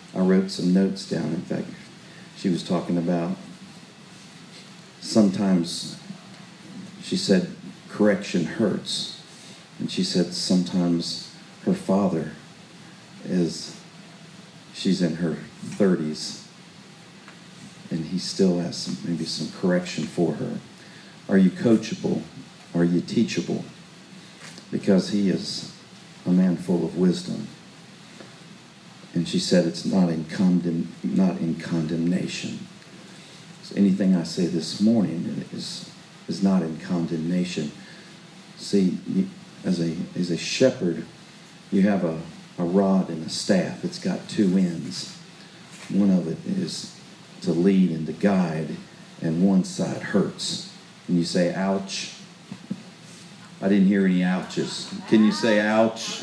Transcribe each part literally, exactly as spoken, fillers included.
I wrote some notes down. In fact, she was talking about sometimes, she said, correction hurts. And she said sometimes her father is, she's in her thirties, and he still has some, maybe some correction for her. Are you coachable? Are you teachable? Because he is a man full of wisdom. And she said it's not in condemn, not in condemnation. So anything I say this morning is is not in condemnation. See, you, as a as a shepherd, you have a, a rod and a staff. It's got two ends. One of it is to lead and to guide, and one side hurts. Can you say ouch? I didn't hear any ouches. Can you say ouch?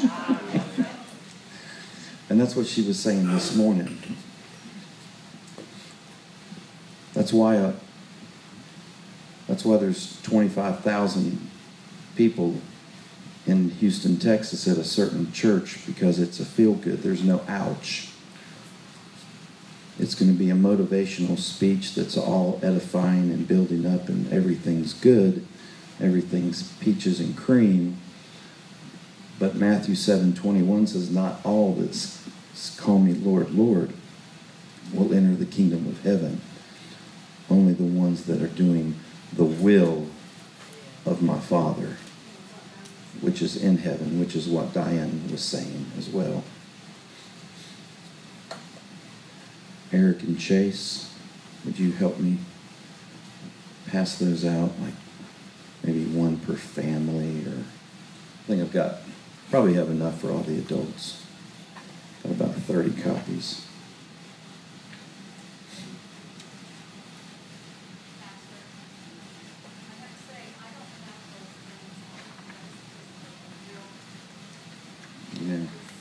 And that's what she was saying this morning. That's why uh, that's why there's twenty-five thousand people in Houston, Texas at a certain church, because it's a feel-good. There's no ouch. It's going to be a motivational speech that's all edifying and building up, and everything's good. Everything's peaches and cream. But Matthew seven twenty-one says, not all that call me Lord, Lord will enter the kingdom of heaven. Only the ones that are doing the will of my Father, which is in heaven, which is what Diane was saying as well. Eric and Chase, would you help me pass those out? Like maybe one per family, or I think I've got, probably have enough for all the adults. Got about thirty copies. Yeah.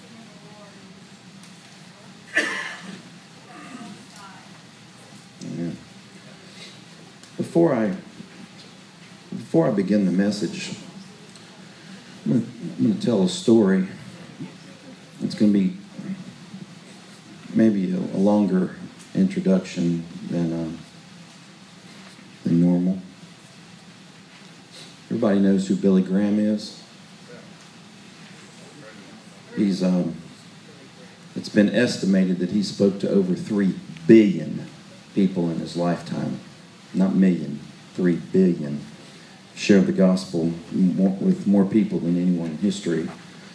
Yeah. Before I before I begin the message, I'm going, to, I'm going to tell a story. It's going to be maybe a, a longer introduction than uh, than normal. Everybody knows who Billy Graham is. He's um. It's been estimated that he spoke to over three billion people in his lifetime. Not million, three billion. Shared the gospel more, with more people than anyone in history.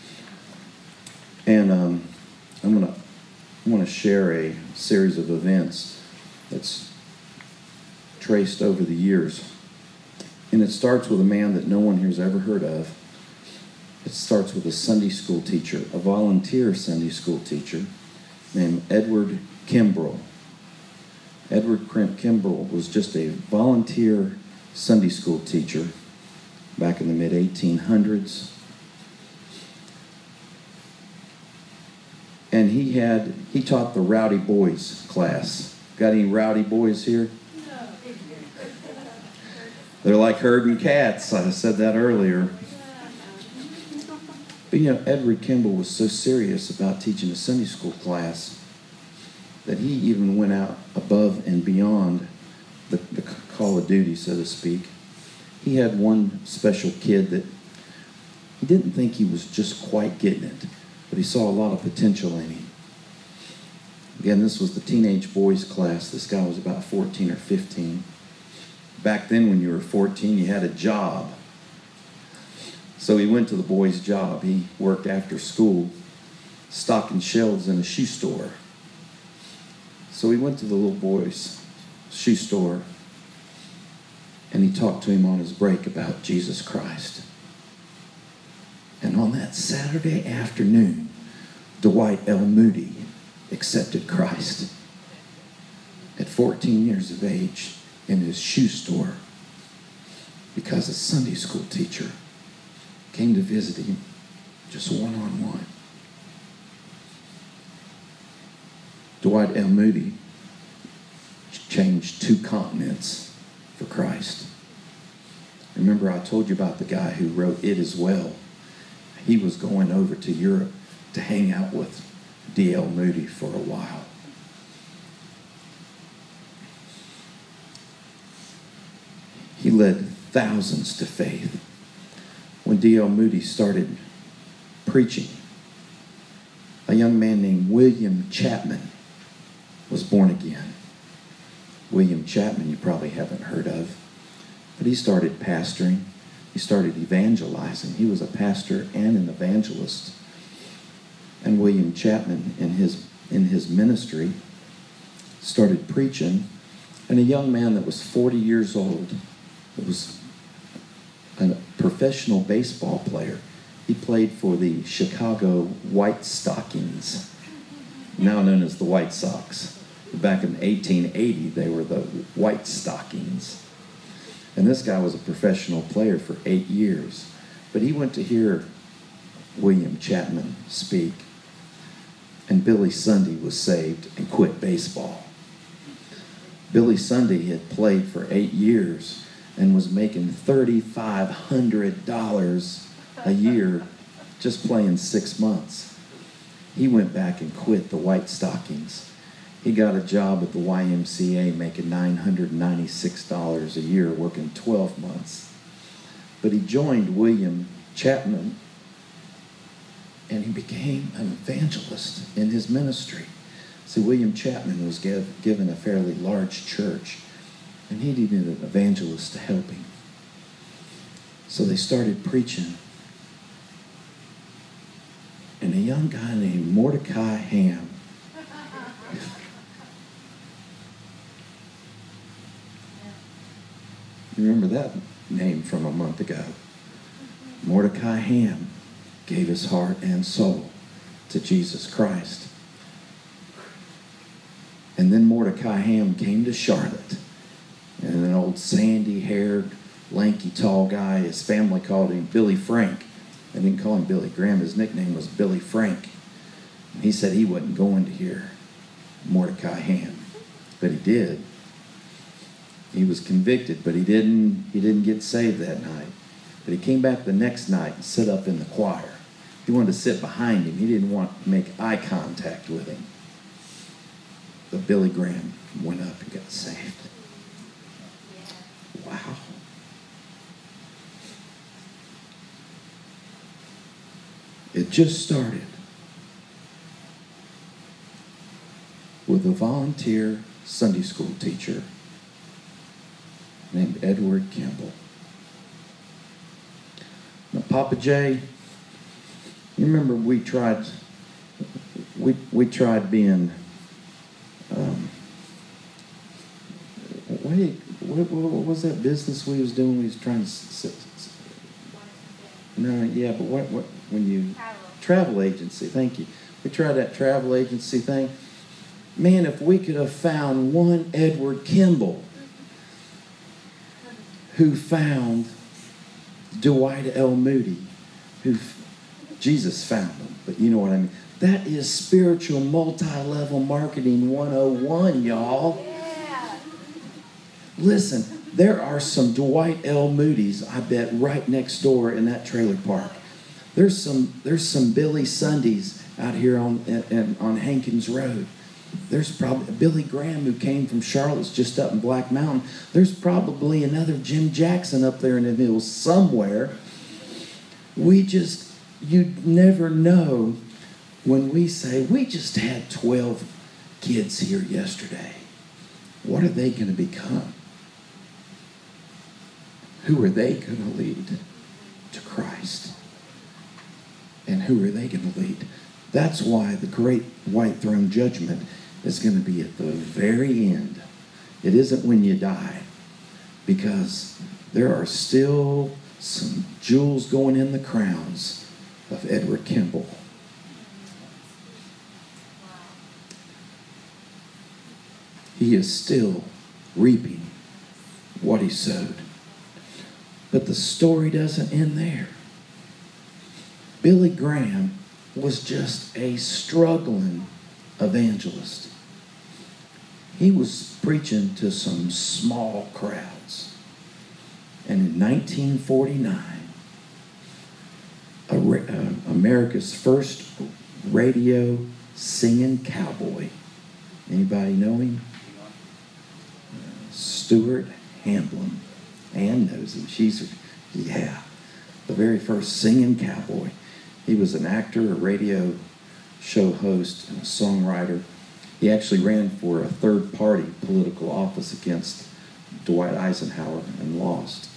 And um, I'm gonna I want to share a series of events that's traced over the years. And it starts with a man that no one here's ever heard of. It starts with a Sunday school teacher, a volunteer Sunday school teacher named Edward Kimbrell. Edward Kimbrell was just a volunteer Sunday school teacher back in the mid eighteen hundreds. And he had, he taught the Rowdy Boys class. Got any rowdy boys here? No. They're like herding cats. I said that earlier. But you know, Edward Kimbrell was so serious about teaching a Sunday school class that he even went out above and beyond the, the call of duty, so to speak. He had one special kid that he didn't think he was just quite getting it, but he saw a lot of potential in him. Again, this was the teenage boys class. This guy was about fourteen or fifteen. Back then, when you were fourteen, you had a job. So he went to the boys' job. He worked after school, stocking shelves in a shoe store. So he went to the little boy's shoe store, and he talked to him on his break about Jesus Christ. And on that Saturday afternoon, Dwight L. Moody accepted Christ at fourteen years of age in his shoe store because a Sunday school teacher came to visit him just one-on-one. Dwight L. Moody changed two continents for Christ. Remember, I told you about the guy who wrote It Is Well. He was going over to Europe to hang out with D L. Moody for a while. led thousands to faith. When D L Moody started preaching, a young man named William Chapman was born again. William Chapman you probably haven't heard of, but he started pastoring. He started evangelizing. He was a pastor and an evangelist. And William Chapman, in his, in his ministry, started preaching. And a young man that was forty years old, that was a professional baseball player. He played for the Chicago White Stockings, now known as the White Sox. Back in eighteen eighty, they were the White Stockings. And this guy was a professional player for eight years. But he went to hear William Chapman speak. And Billy Sunday was saved and quit baseball. Billy Sunday had played for eight years and was making three thousand five hundred dollars a year just playing six months. He went back and quit the White Stockings. He got a job at the Y M C A making nine hundred ninety-six dollars a year, working twelve months. But he joined William Chapman, and he became an evangelist in his ministry. See, William Chapman was give, given a fairly large church, and he needed an evangelist to help him. So they started preaching. And a young guy named Mordecai Ham, you remember that name from a month ago? Mordecai Ham gave his heart and soul to Jesus Christ. And then Mordecai Ham came to Charlotte. And an old sandy-haired, lanky, tall guy, his family called him Billy Frank. They didn't call him Billy Graham. His nickname was Billy Frank. And he said he wasn't going to hear Mordecai Ham. But he did. He was convicted, but he didn't, he didn't get saved that night. But he came back the next night and sat up in the choir. He wanted to sit behind him. He didn't want to make eye contact with him. But Billy Graham went up and got saved. Wow. It just started with a volunteer Sunday school teacher named Edward Kimball. Now, Papa J, you remember we tried, we we tried being, um, what, do you, what, what was that business we was doing? We was trying to, sit, sit, no, yeah, but what, what when you, travel. travel agency, thank you. We tried that travel agency thing. Man, if we could have found one Edward Kimball who found Dwight L. Moody, who Jesus found him, but you know what I mean. That is spiritual multi-level marketing one oh one, y'all. Yeah. Listen, there are some Dwight L. Moody's, I bet, right next door in that trailer park. There's some there's some Billy Sundays out here on on Hankins Road. There's probably Billy Graham, who came from Charlotte's just up in Black Mountain. There's probably another Jim Jackson up there in the hills somewhere. We just, you'd never know when we say, we just had twelve kids here yesterday. What are they going to become? Who are they going to lead to Christ? And who are they going to lead? That's why the great white throne judgment is going to be at the very end. It isn't when you die, because there are still some jewels going in the crowns of Edward Kimball. He is still reaping what he sowed. But the story doesn't end there. Billy Graham was just a struggling evangelist. He was preaching to some small crowds. And in nineteen forty-nine, a, uh, America's first radio singing cowboy, anybody know him? Stuart Hamblin Ann knows him. She's, yeah, the very first singing cowboy. He was an actor, a radio show host, and a songwriter. He actually ran for a third-party political office against Dwight Eisenhower and lost.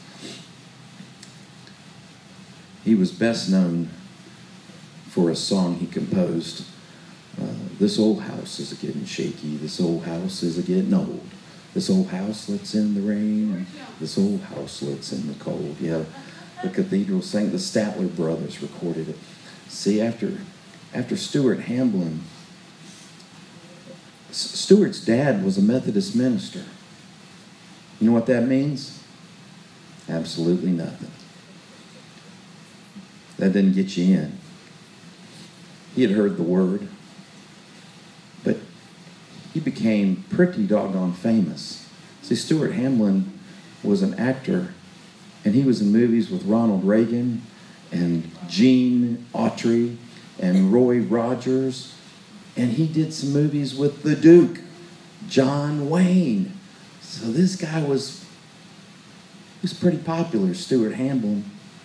He was best known for a song he composed, uh, This Old House is a-getting shaky, this old house is a-getting old. This old house lets in the rain, and this old house lets in the cold. Yeah, the cathedral sang, the Statler brothers recorded it. See, after, after Stuart Hamblin, Stuart's dad was a Methodist minister. You know what that means? Absolutely nothing. That didn't get you in. He had heard the word, but he became pretty doggone famous. See, Stuart Hamblin was an actor, and he was in movies with Ronald Reagan and Gene Autry and Roy Rogers, and he did some movies with the Duke, John Wayne. So this guy was, he was pretty popular, Stuart Hamblin.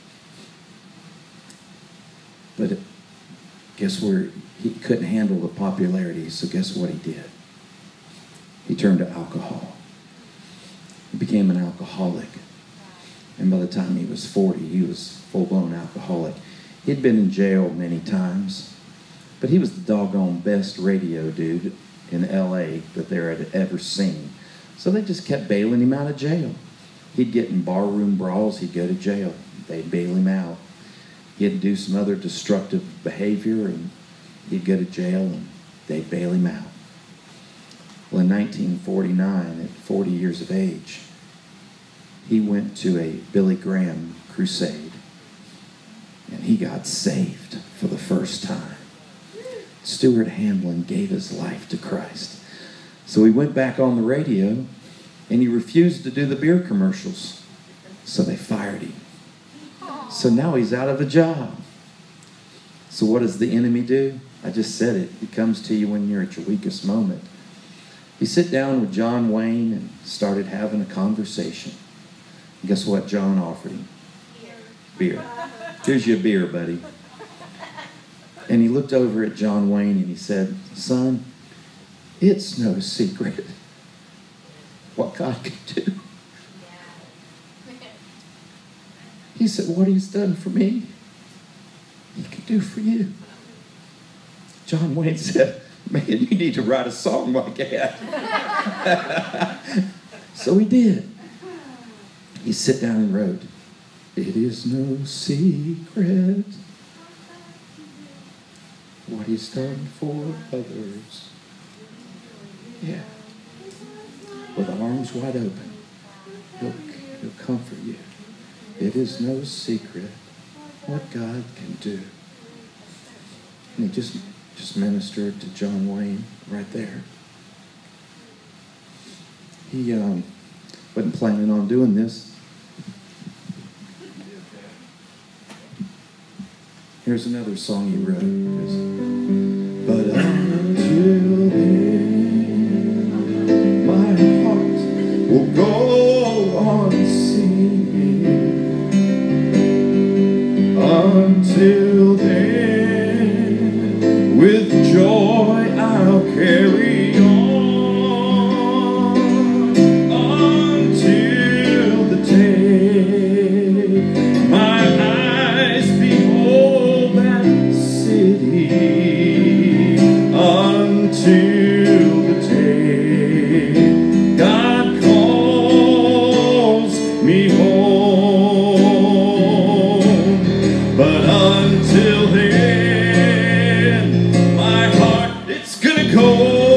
But it, guess where? He couldn't handle the popularity, so guess what he did? He turned to alcohol. He became an alcoholic. And by the time he was forty, he was full-blown alcoholic. He'd been in jail many times, but he was the doggone best radio dude in L A that there had ever seen. So they just kept bailing him out of jail. He'd get in barroom brawls, he'd go to jail. They'd bail him out. He'd do some other destructive behavior, and he'd go to jail, and they'd bail him out. Well, in nineteen forty-nine, at forty years of age, he went to a Billy Graham crusade, and he got saved for the first time. Stuart Hamblin gave his life to Christ. So he went back on the radio, and he refused to do the beer commercials. So they fired him. So now he's out of a job. So what does the enemy do? I just said it. He comes to you when you're at your weakest moment. He sat down with John Wayne and started having a conversation. And guess what John offered him? Beer. Here's your beer, buddy. And he looked over at John Wayne and he said, son, it's no secret what God can do. He said, what he's done for me, he can do for you. John Wayne said, man, you need to write a song like that. So he did. He sat down and wrote, it is no secret what he's done for others. Yeah. With arms wide open, he'll, he'll comfort you. It is no secret what God can do. And he just, just ministered to John Wayne right there. He um, wasn't planning on doing this. Here's another song he wrote. But until then, my heart will go on singing. Until then, with joy I'll carry on. Until the day my eyes behold that city. Until the day God calls me home. But until then, my heart, it's gonna go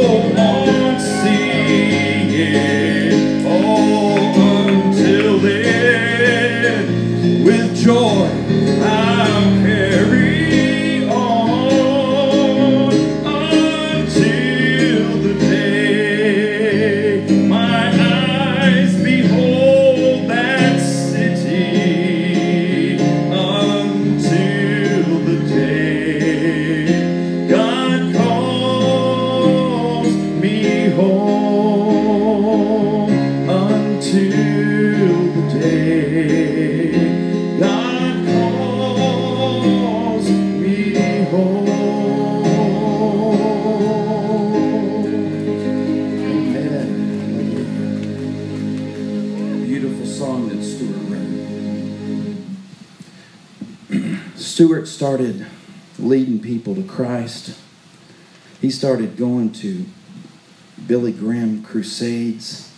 Stuart started leading people to Christ. He started going to Billy Graham crusades.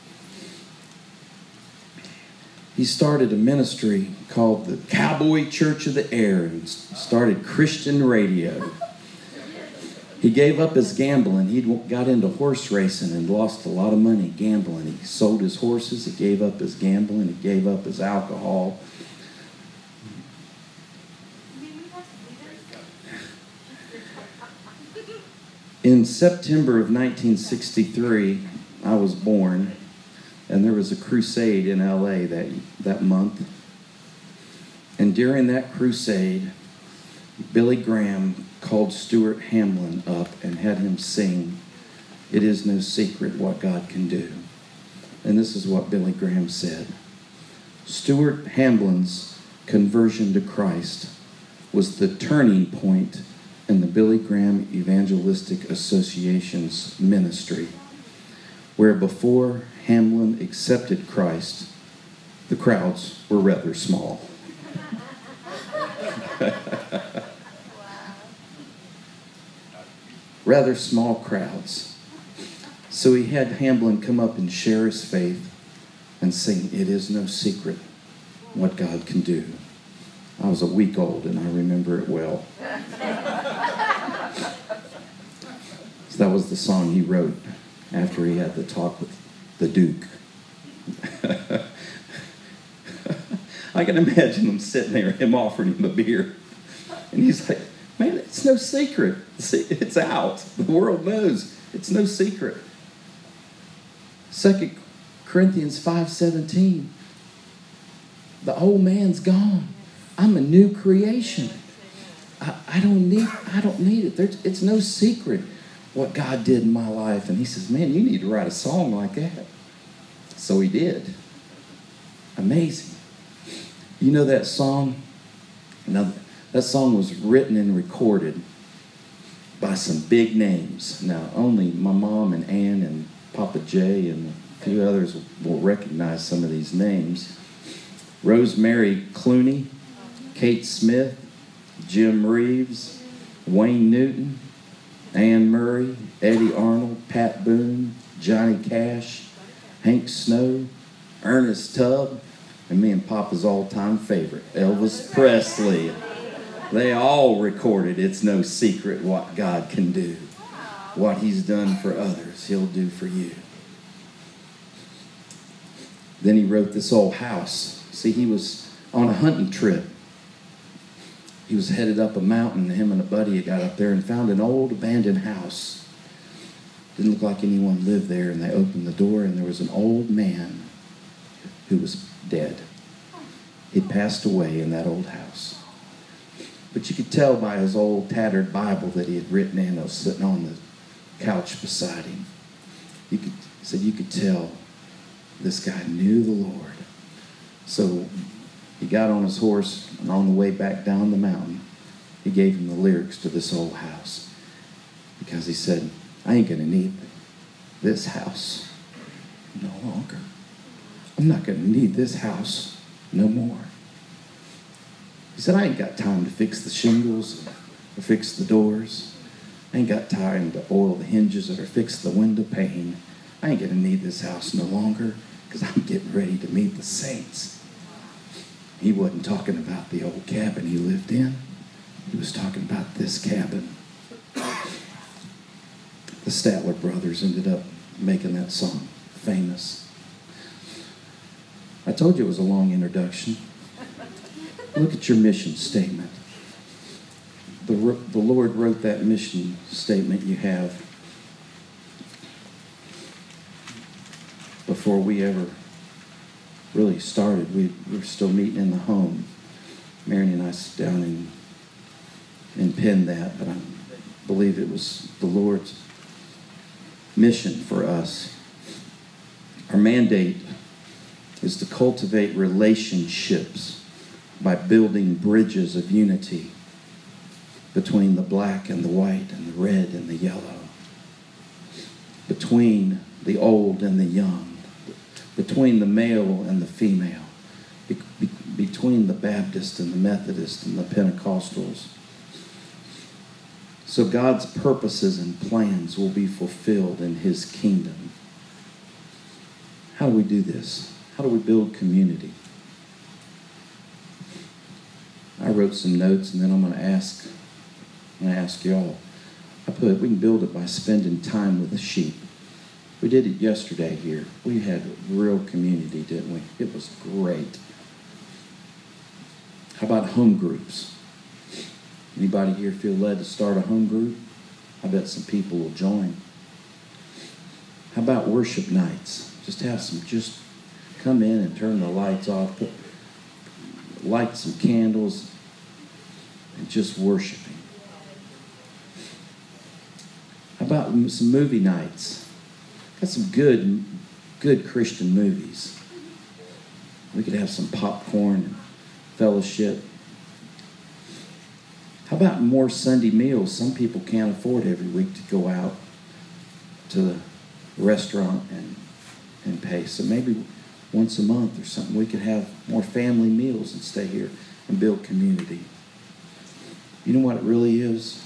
He started a ministry called the Cowboy Church of the Air and started Christian radio. He gave up his gambling. He got into horse racing and lost a lot of money gambling. He sold his horses. He gave up his gambling. He gave up his alcohol. In September of nineteen sixty-three, I was born, and there was a crusade in L A that, that month. And during that crusade, Billy Graham called Stuart Hamblin up and had him sing, "It is no secret what God can do." And this is what Billy Graham said. Stuart Hamblin's conversion to Christ was the turning point in the Billy Graham Evangelistic Association's ministry, where before Hamblin accepted Christ, the crowds were rather small. Rather small crowds. So he had Hamblin come up and share his faith and sing, "It is no secret what God can do." I was a week old and I remember it well. So that was the song he wrote after he had the talk with the Duke. I can imagine him sitting there, him offering him a beer. And he's like, "Man, it's no secret. It's out. The world knows. It's no secret." Second Corinthians five seventeen. The old man's gone. I'm a new creation. I, I don't need I don't need it. There's, it's no secret what God did in my life. And he says, "Man, you need to write a song like that." So he did. Amazing. You know that song? Now, that song was written and recorded by some big names. Now, only my mom and Ann and Papa Jay and a few others will recognize some of these names. Rosemary Clooney, Kate Smith, Jim Reeves, Wayne Newton, Ann Murray, Eddie Arnold, Pat Boone, Johnny Cash, Hank Snow, Ernest Tubb, and me and Papa's all-time favorite, Elvis Presley. They all recorded "It's no secret what God can do." What he's done for others, he'll do for you. Then he wrote this old house. See, he was on a hunting trip. He was headed up a mountain. Him and a buddy had got up there and found an old abandoned house. Didn't look like anyone lived there, and they opened the door, and there was an old man who was dead. He passed away in that old house. But you could tell by his old tattered Bible that he had written in. I was sitting on the couch beside him. You could, he said you could tell this guy knew the Lord. So he got on his horse, and on the way back down the mountain, he gave him the lyrics to this old house. Because he said, "I ain't going to need this house no longer. I'm not going to need this house no more." He said, "I ain't got time to fix the shingles or fix the doors. I ain't got time to oil the hinges or fix the window pane. I ain't going to need this house no longer because I'm getting ready to meet the saints." He wasn't talking about the old cabin he lived in. He was talking about this cabin. The Statler brothers ended up making that song famous. I told you it was a long introduction. Look at your mission statement. The, the Lord wrote that mission statement you have before we ever really started. We, we were still meeting in the home. Marion and I sat down and, and penned that, but I believe it was the Lord's mission for us. Our mandate is to cultivate relationships by building bridges of unity between the black and the white and the red and the yellow, between the old and the young, between the male and the female, be, be, between between the Baptists and the Methodists and the Pentecostals. So God's purposes and plans will be fulfilled in his kingdom. How do we do this? How do we build community? I wrote some notes, and then I'm going to ask, I'm going to ask y'all. I put, we can build it by spending time with the sheep. We did it yesterday here. We had real community, didn't we? It was great. How about home groups? Anybody here feel led to start a home group? I bet some people will join. How about worship nights? Just have some, just come in and turn the lights off, put, light some candles, and just worshiping. How about some movie nights? Got some good, good Christian movies. We could have some popcorn and fellowship. How about more Sunday meals? Some people can't afford every week to go out to the restaurant and, and pay. So maybe once a month or something, we could have more family meals and stay here and build community. You know what it really is?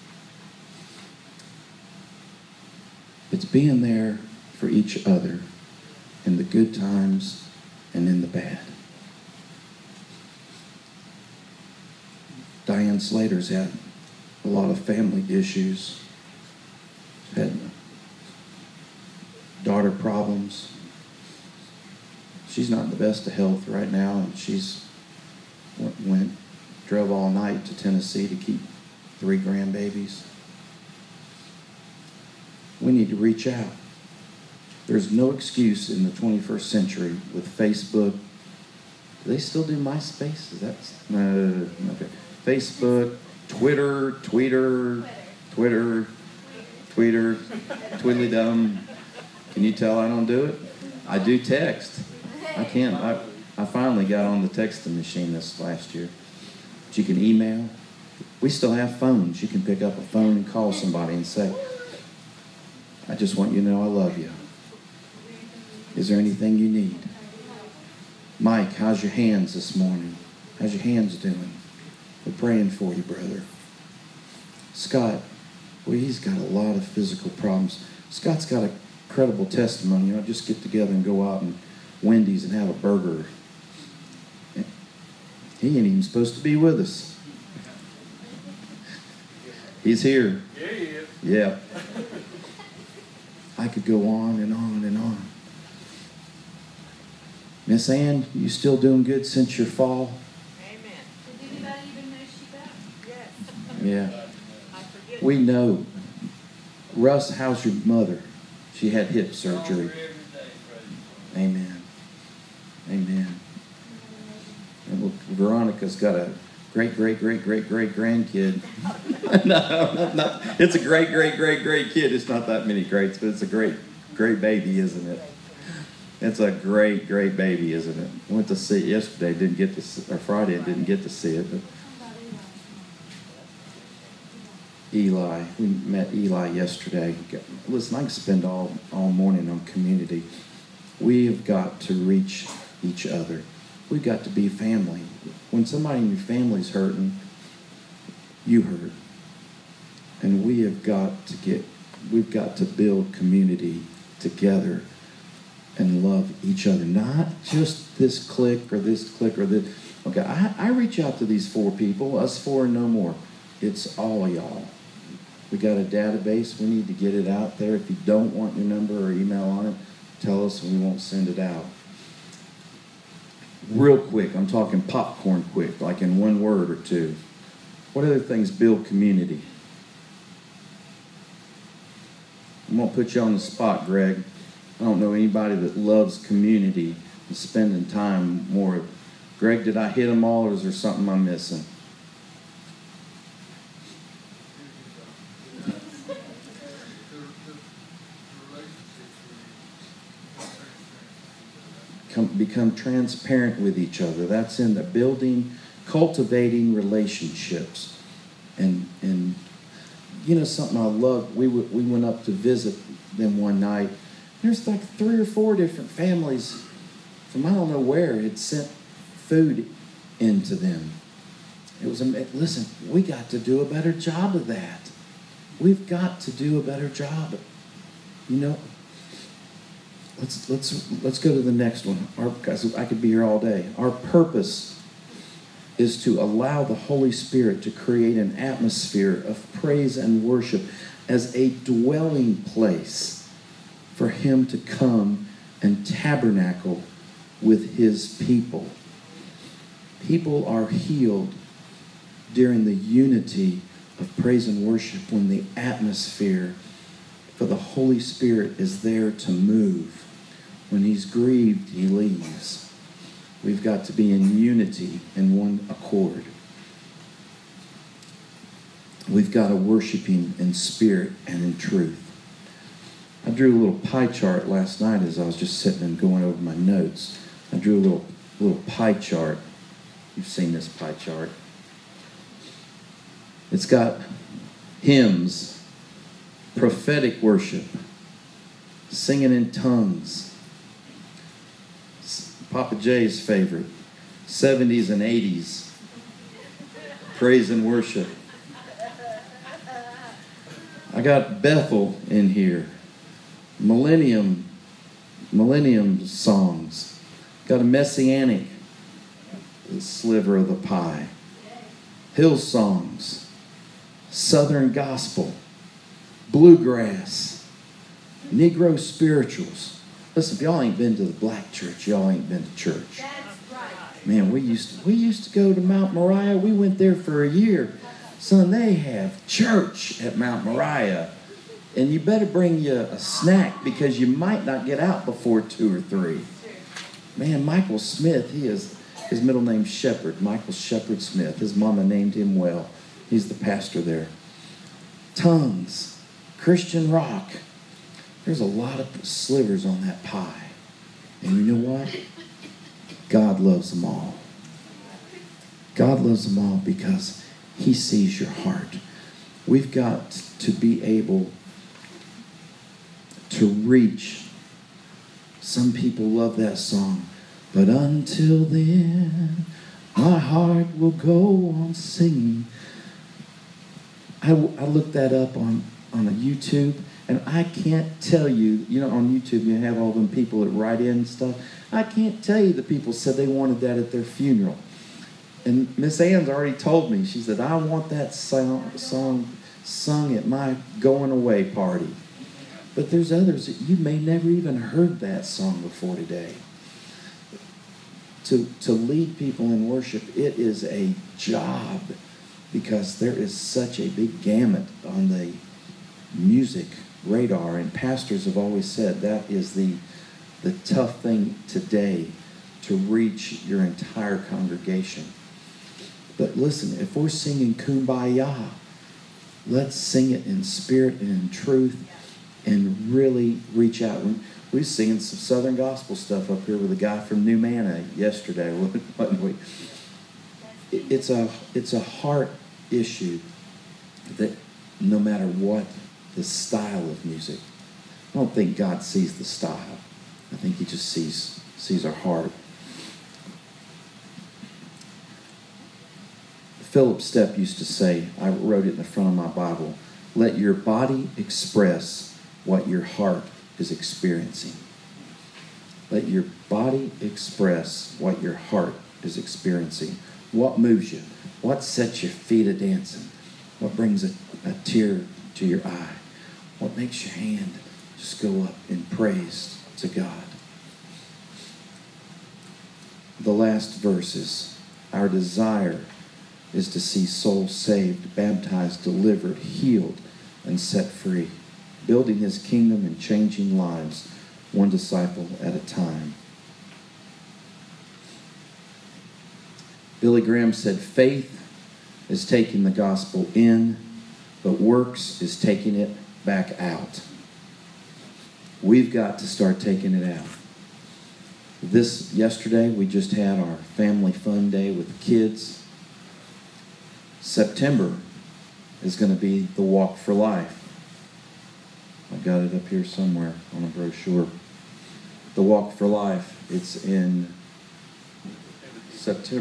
It's being there for each other in the good times and in the bad. Diane Slater's had a lot of family issues. Had daughter problems. She's not in the best of health right now, and she's went, went drove all night to Tennessee to keep three grandbabies. We need to reach out. There's no excuse in the twenty-first century with Facebook. Do they still do MySpace? Is that no? Okay. Facebook, Twitter, Tweeter, Twitter, Tweeter, Twiddly Dum. Can you tell I don't do it? I do text. I can't. I, I finally got on the texting machine this last year. But you can email. We still have phones. You can pick up a phone and call somebody and say, I just want you to know I love you. Is there anything you need? Mike, how's your hands this morning? How's your hands doing? We're praying for you, brother. Scott, well, he's got a lot of physical problems. Scott's got a credible testimony. You know, just get together and go out and Wendy's and have a burger. He ain't even supposed to be with us. He's here. Yeah, he is. Yeah. I could go on and on and on. Miss Ann, you still doing good since your fall? Did anybody even know she fell? Yes. Yeah. I forget. We know. Russ, how's your mother? She had hip surgery. Amen. Amen. And look, Veronica's got a great, great, great, great, great grandkid. no, not, not, it's a great, great, great, great kid. It's not that many greats, but it's a great, great baby, isn't it? It's a great, great baby, isn't it? I went to see it yesterday, didn't get to see, or Friday, and didn't get to see it. But Eli, we met Eli yesterday. Listen, I can spend all, all morning on community. We have got to reach each other. We've got to be family. When somebody in your family's hurting, you hurt. And we have got to get, we've got to build community together and love each other. Not just this clique or this clique or this. Okay, I, I reach out to these four people, us four and no more. It's all y'all. We got a database. We need to get it out there. If you don't want your number or email on it, tell us and we won't send it out. Real quick, I'm talking popcorn quick, like in one word or two. What other things build community? I'm going to put you on the spot, Greg. I don't know anybody that loves community and spending time more. Greg, did I hit them all, or is there something I'm missing? Come, become transparent with each other. That's in the building, cultivating relationships. And, and you know, something I love, we, w- we went up to visit them one night. There's like three or four different families from I don't know where had sent food into them. It was, listen, we got to do a better job of that. We've got to do a better job. You know, let's let's let's go to the next one. Our, guys, I could be here all day. Our purpose is to allow the Holy Spirit to create an atmosphere of praise and worship as a dwelling place for Him to come and tabernacle with His people. People are healed during the unity of praise and worship when the atmosphere for the Holy Spirit is there to move. When He's grieved, He leaves. We've got to be in unity and one accord. We've got to worship Him in spirit and in truth. I drew a little pie chart last night as I was just sitting and going over my notes. I drew a little, little pie chart. You've seen this pie chart. It's got hymns, prophetic worship, singing in tongues, Papa Jay's favorite, seventies and eighties, praise and worship. I got Bethel in here, millennium, millennium songs. Got a messianic sliver of the pie. Hill songs, Southern gospel, bluegrass, Negro spirituals. Listen, if y'all ain't been to the black church, y'all ain't been to church. That's right. Man, we used to, we used to go to Mount Moriah. We went there for a year. Son, they have church at Mount Moriah. And you better bring you a snack because you might not get out before two or three. Man, Michael Smith, he is, his middle name's Shepherd, Michael Shepherd Smith. His mama named him well. He's the pastor there. Tongues, Christian rock. There's a lot of slivers on that pie. And you know what? God loves them all. God loves them all because He sees your heart. We've got to be able to reach. Some people love that song. But until then, my heart will go on singing. I, I looked that up on, on a YouTube, and I can't tell you, you know, on YouTube you have all them people that write in and stuff. I can't tell you the people said they wanted that at their funeral. And Miss Ann's already told me, she said, I want that song, song sung at my going away party. But there's others that you may never even heard that song before today. To, to lead people in worship, it is a job because there is such a big gamut on the music radar. And pastors have always said that is the, the tough thing today, to reach your entire congregation. But listen, if we're singing Kumbaya, let's sing it in spirit and in truth and really reach out. We were singing some Southern gospel stuff up here with a guy from New Manna yesterday, wasn't we? It's a, it's a heart issue that no matter what the style of music, I don't think God sees the style. I think He just sees, sees our heart. Philip Stepp used to say, I wrote it in the front of my Bible, let your body express what your heart is experiencing. Let your body express what your heart is experiencing. What moves you? What sets your feet a dancing? What brings a, a tear to your eye? What makes your hand just go up in praise to God? The last verses. Our desire is to see souls saved, baptized, delivered, healed, and set free, building His kingdom and changing lives, one disciple at a time. Billy Graham said, faith is taking the gospel in, but works is taking it back out. We've got to start taking it out. This, yesterday, we just had our family fun day with the kids. September is going to be the Walk for Life. I've got it up here somewhere on a brochure. The Walk for Life. It's in September.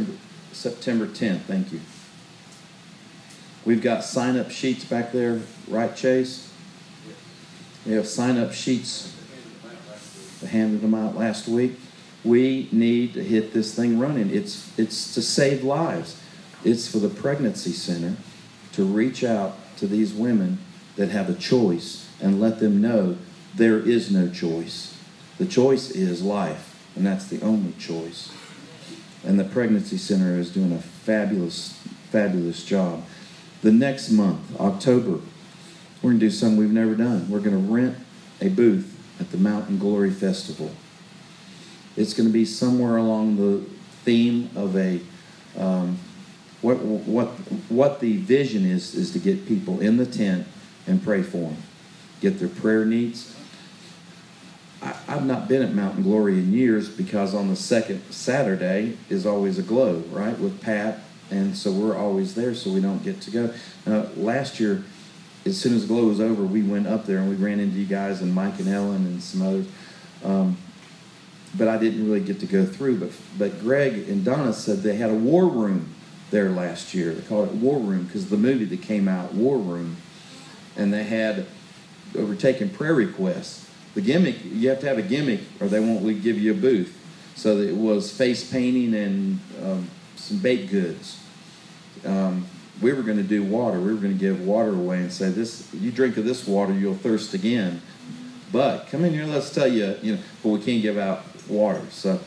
September tenth, thank you. We've got sign-up sheets back there, right, Chase? We have sign-up sheets. I handed them out last week. We need to hit this thing running. It's, it's to save lives. It's for the pregnancy center to reach out to these women that have a choice and let them know there is no choice. The choice is life, and that's the only choice. And the pregnancy center is doing a fabulous, fabulous job. The next month, October, we're going to do something we've never done. We're going to rent a booth at the Mountain Glory Festival. It's going to be somewhere along the theme of a, um, what, what, what the vision is, is to get people in the tent and pray for them. Get their prayer needs. I, I've not been at Mountain Glory in years because on the second Saturday is always a glow, right, with Pat. And so we're always there, so we don't get to go. Uh, last year, as soon as the glow was over, we went up there and we ran into you guys and Mike and Ellen and some others. Um, but I didn't really get to go through. But but Greg and Donna said they had a war room there last year. They called it War Room because of the movie that came out, War Room. And they had, they were taking prayer requests. The gimmick, you have to have a gimmick or they won't give you a booth. So it was face painting and um, some baked goods. Um, we were going to do water. We were going to give water away and say, "This, you drink of this water, you'll thirst again." But come in here, let's tell you, you know, but we can't give out water. So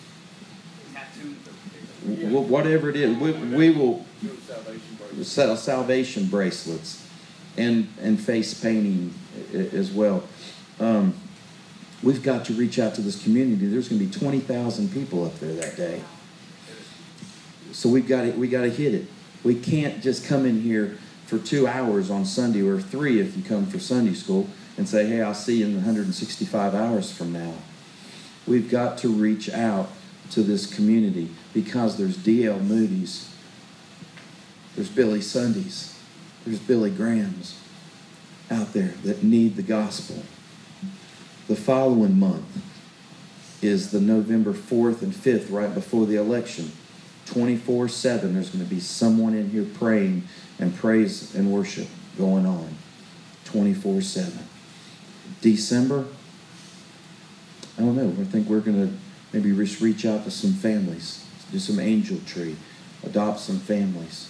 we'll, whatever it is, we, we will sell salvation bracelets and and face painting as well. Um, we've got to reach out to this community. There's going to be twenty thousand people up there that day. So we've got to, we got to hit it. We can't just come in here for two hours on Sunday or three if you come for Sunday school and say, "Hey, I'll see you in one hundred sixty-five hours from now." We've got to reach out to this community because there's D L Moody's, there's Billy Sundays, there's Billy Grahams out there that need the gospel. The following month is the November fourth and fifth, right before the election. twenty-four seven, there's going to be someone in here praying and praise and worship going on. twenty-four seven. December, I don't know. I think we're going to maybe just reach out to some families, do some angel tree, adopt some families.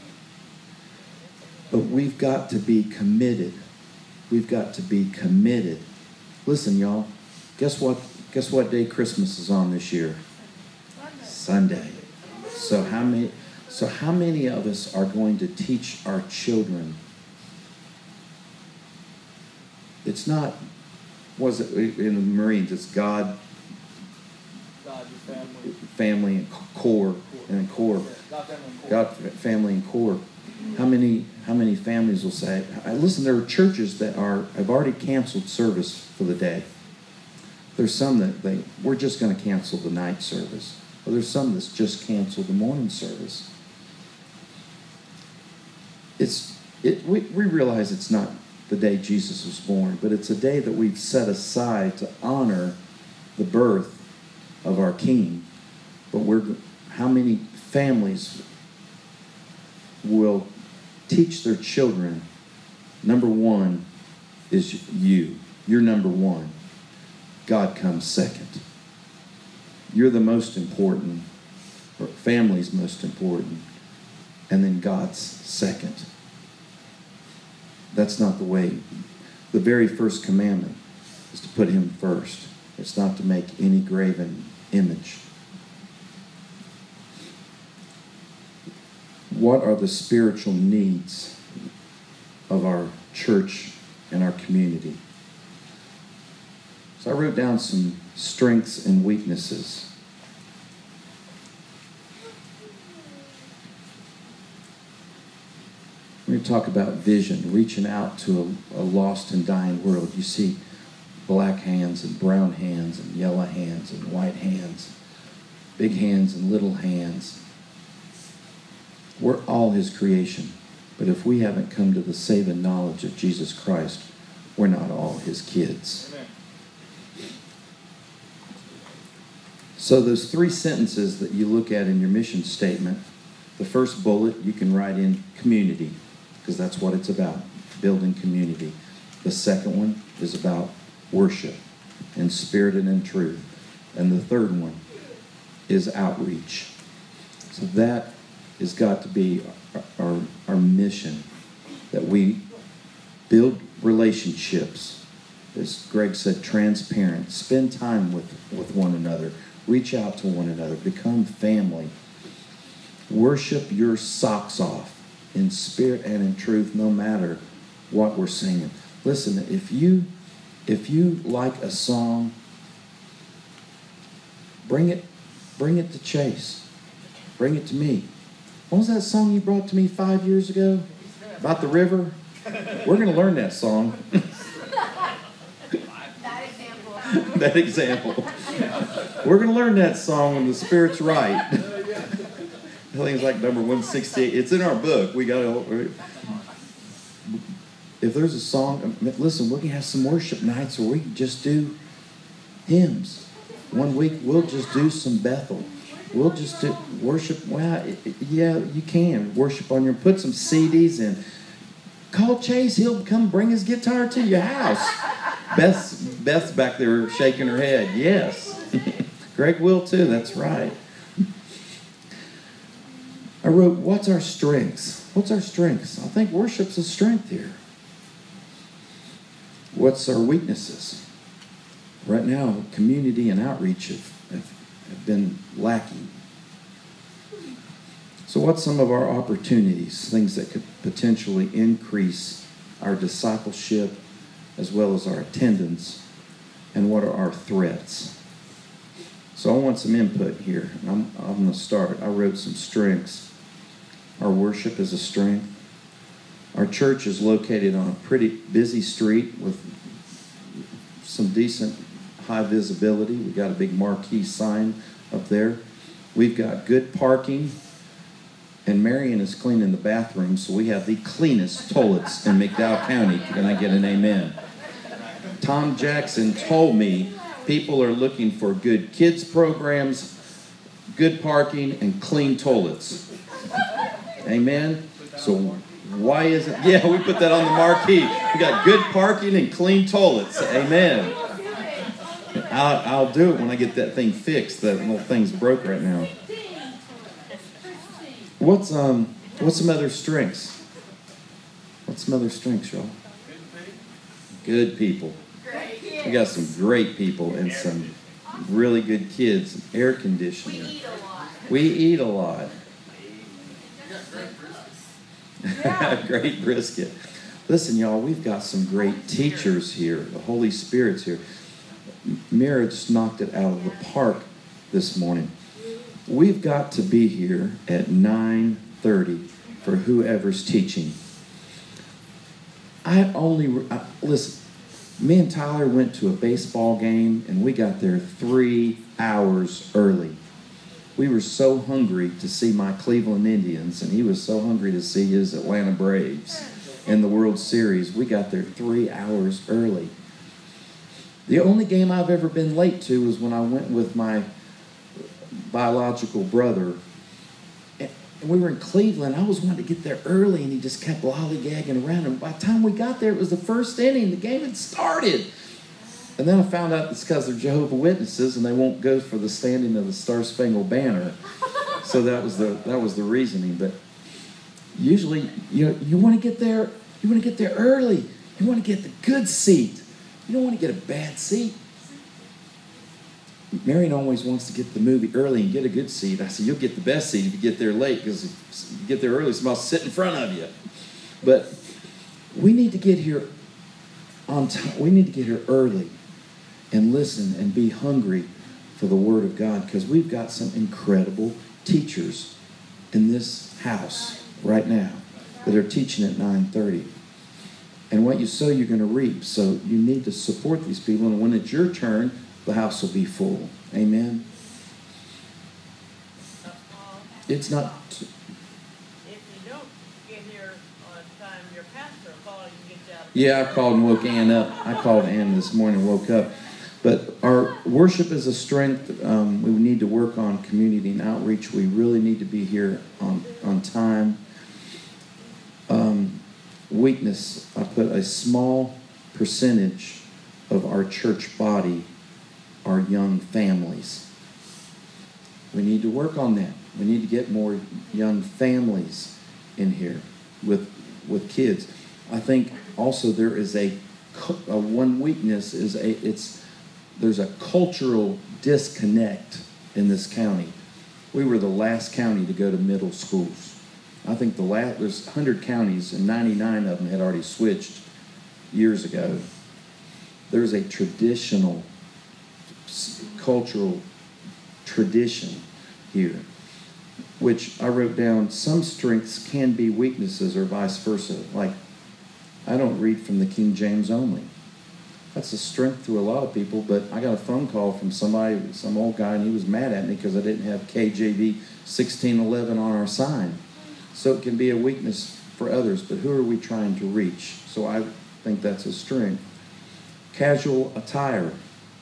But we've got to be committed. We've got to be committed. Listen, y'all, guess what? Guess what day Christmas is on this year? Sunday. Sunday. So how many? So how many of us are going to teach our children? It's not. Was it in the Marines? It's God, God, your family, family, and core, and core. God, family, and core. God, family, and core. How many? How many families will say, "Listen, there are churches that are have already canceled service for the day. There's some that they we're just going to cancel the night service." Well, there's some that's just canceled the morning service. It's it. We, we realize it's not the day Jesus was born, but it's a day that we've set aside to honor the birth of our King. But we're how many families will teach their children? Number one is you. You're number one. God comes second. You're the most important, or family's most important, and then God's second. That's not the way. The very first commandment is to put him first. It's not to make any graven image. What are the spiritual needs of our church and our community? So I wrote down some strengths and weaknesses. We're going to talk about vision, reaching out to a, a lost and dying world. You see black hands and brown hands and yellow hands and white hands, big hands and little hands. We're all his creation. But if we haven't come to the saving knowledge of Jesus Christ, we're not all his kids. Amen. So those three sentences that you look at in your mission statement, the first bullet you can write in community, because that's what it's about, building community. The second one is about worship in spirit and in truth. And the third one is outreach. So that has got to be our, our, our mission, that we build relationships, as Greg said, transparent, spend time with, with one another, reach out to one another, become family, worship your socks off in spirit and in truth, no matter what we're singing. Listen, if you if you like a song, bring it bring it to Chase. Bring it to me. What was that song you brought to me five years ago? About the river? We're going to learn that song. That example. That example. We're going to learn that song when the Spirit's right. I think it's like number one sixty-eight. It's in our book. We got to... If there's a song... Listen, we're going to have some worship nights where we can just do hymns. One week, we'll just do some Bethel. We'll just do worship. Well, yeah, you can worship on your... Put some C Ds in. Call Chase. He'll come bring his guitar to your house. Beth's, Beth's back there shaking her head. Yes. Greg will too. That's right. I wrote, what's our strengths? What's our strengths? I think worship's a strength here. What's our weaknesses? Right now, community and outreach have, have, have been lacking. So what's some of our opportunities, things that could potentially increase our discipleship as well as our attendance, and what are our threats? So I want some input here. I'm, I'm going to start. I wrote some strengths. Our worship is a strength. Our church is located on a pretty busy street with some decent high visibility. We've got a big marquee sign up there. We've got good parking. And Marion is cleaning the bathroom, so we have the cleanest toilets in McDowell County. Can I get an amen? Tom Jackson told me people are looking for good kids programs, good parking, and clean toilets. Amen? So why is it? Yeah, we put that on the marquee. We got good parking and clean toilets. Amen. I'll, I'll do it when I get that thing fixed. That little thing's broke right now. What's um what's some other strengths? What's some other strengths, y'all? Good people. We got some great people and some really good kids. Air conditioning. We eat a lot. We eat a lot. Great brisket. Listen, y'all, we've got some great teachers here. The Holy Spirit's here. Mira just knocked it out of the park this morning. We've got to be here at nine thirty for whoever's teaching. I only, I, listen, me and Tyler went to a baseball game and we got there three hours early. We were so hungry to see my Cleveland Indians, and he was so hungry to see his Atlanta Braves in the World Series. We got there three hours early. The only game I've ever been late to was when I went with my biological brother. And we were in Cleveland. I was wanting to get there early, and he just kept lollygagging around. And by the time we got there, it was the first inning. The game had started. And then I found out it's because they're Jehovah's Witnesses, and they won't go for the standing of the Star-Spangled Banner. So that was the that was the reasoning. But usually, you know, you want to get there. You want to get there early. You want to get the good seat. You don't want to get a bad seat. Marion always wants to get the movie early and get a good seat. I said, you'll get the best seat if you get there late, because if you get there early, somebody will sit in front of you. But we need to get here on time. We need to get here early and listen and be hungry for the Word of God, because we've got some incredible teachers in this house right now that are teaching at nine thirty. And what you sow, you're going to reap. So you need to support these people. And when it's your turn, the house will be full. Amen? It's not... If you don't get here on time, your pastor will call you and get you out of Yeah, I called and woke Ann up. I called Ann this morning and woke up. But our worship is a strength. Um, we need to work on community and outreach. We really need to be here on, on time. Um, weakness, I put a small percentage of our church body are young families. We need to work on that. We need to get more young families in here with with kids. I think also there is a, a one weakness is a it's there's a cultural disconnect in this county. We were the last county to go to middle schools. I think the last there's one hundred counties and ninety-nine of them had already switched years ago. There's a traditional cultural tradition here, which I wrote down. Some strengths can be weaknesses or vice versa. Like, I don't read from the King James only. That's a strength to a lot of people, but I got a phone call from somebody, some old guy, and he was mad at me because I didn't have K J V sixteen eleven on our sign. So it can be a weakness for others, but who are we trying to reach? So I think that's a strength. Casual attire.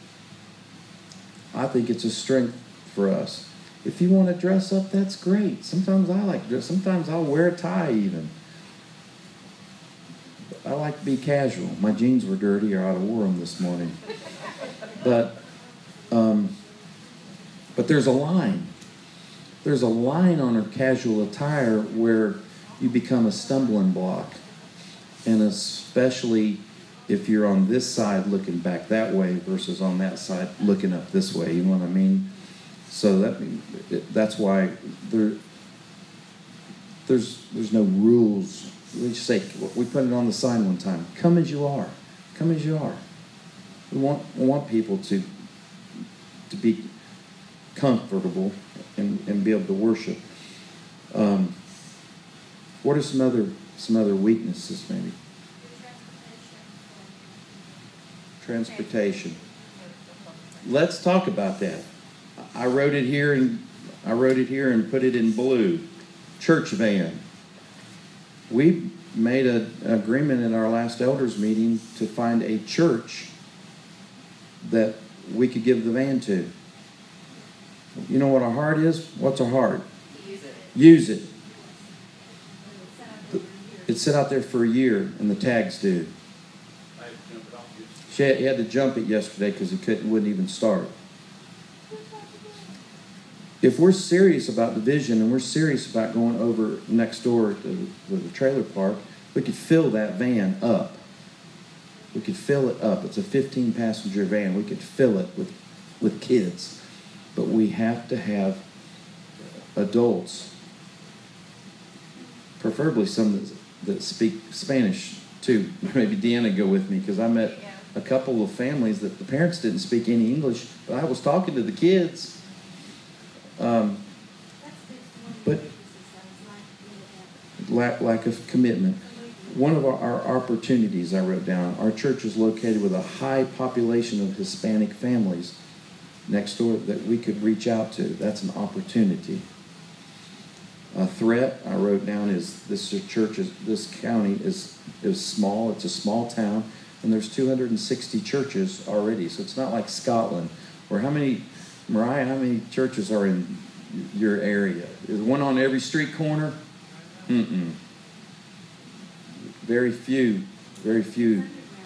I think it's a strength for us. If you want to dress up, that's great. Sometimes I like dress. Sometimes I'll wear a tie even. I like to be casual. My jeans were dirty, or I'd have wore them this morning. But, um, but there's a line. There's a line on our casual attire where you become a stumbling block, and especially if you're on this side looking back that way versus on that side looking up this way. You know what I mean? So that that's why there there's there's no rules. We just say, we put it on the sign one time. Come as you are. Come as you are. We want we want people to to be comfortable and, and be able to worship. Um, what are some other some other weaknesses maybe? Transportation. Let's talk about that. I wrote it here and I wrote it here and put it in blue. Church van. We made an agreement in our last elders meeting to find a church that we could give the van to. You know what our heart is? What's our heart? Use it. Use it. It's set out there for a year, and the tags due. She had, he had to jump it yesterday because he couldn't, wouldn't even start. If we're serious about the vision and we're serious about going over next door to, to the trailer park, we could fill that van up. We could fill it up. It's a fifteen passenger van. We could fill it with, with kids. But we have to have adults, preferably some that, that speak Spanish too. Maybe Deanna go with me, because I met a couple of families that the parents didn't speak any English, but I was talking to the kids. Um, but lack, lack of commitment. One of our, our opportunities I wrote down, our church is located with a high population of Hispanic families next door that we could reach out to. That's an opportunity. A threat I wrote down is this church, is this county is, is small. It's a small town, and there's two hundred sixty churches already. So it's not like Scotland, where how many... Mariah, how many churches are in your area? Is one on every street corner? Mm-mm. Very few. Very few.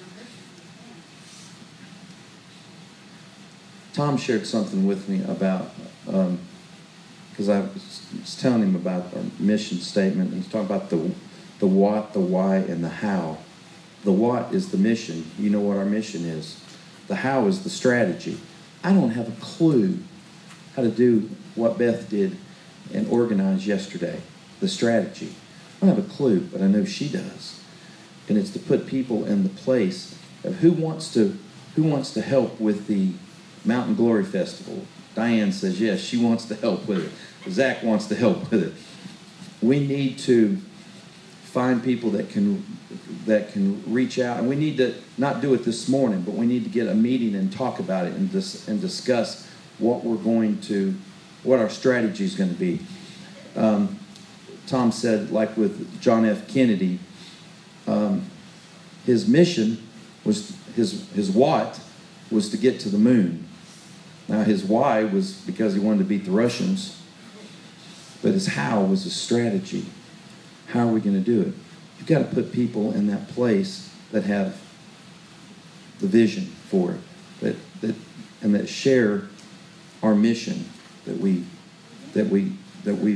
Tom shared something with me about, because um, I was telling him about our mission statement, and he's talking about the, the what, the why, and the how. The what is the mission. You know what our mission is. The how is the strategy. I don't have a clue how to do what Beth did and organize yesterday, the strategy. I don't have a clue, but I know she does. And it's to put people in the place of who wants to who wants to help with the Mountain Glory Festival. Diane says yes, she wants to help with it. Zach wants to help with it. We need to find people that can that can reach out, and we need to not do it this morning, but we need to get a meeting and talk about it and dis- and discuss what we're going to, what our strategy is going to be. Um, Tom said, like with John F. Kennedy, um, his mission was his his what was to get to the moon. Now his why was because he wanted to beat the Russians, but his how was a strategy. How are we going to do it? You've got to put people in that place that have the vision for it, that that and that share our mission that we that we that we've.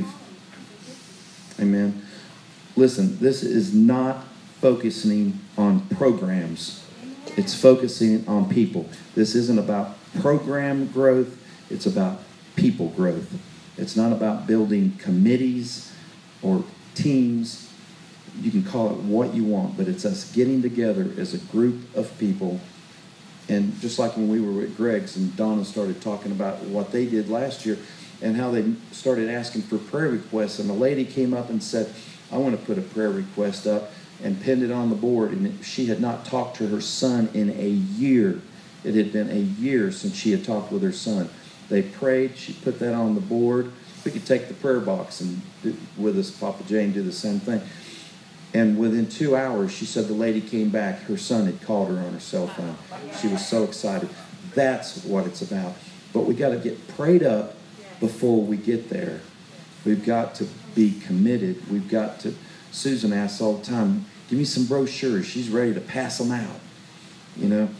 Amen. Listen, this is not focusing on programs. It's focusing on people. This isn't about program growth. It's about people growth. It's not about building committees or teams. You can call it what you want, but it's us getting together as a group of people. And just like when we were at Greg's and Donna started talking about what they did last year and how they started asking for prayer requests, and a lady came up and said, I want to put a prayer request up, and pinned it on the board. And she had not talked to her son in a year. It had been a year since she had talked with her son. They prayed. She put that on the board. We could take the prayer box and do, with us, Papa Jane, do the same thing. And within two hours, she said the lady came back. Her son had called her on her cell phone. She was so excited. That's what it's about. But we got to get prayed up before we get there. We've got to be committed. We've got to, Susan asks all the time, give me some brochures. She's ready to pass them out. You know,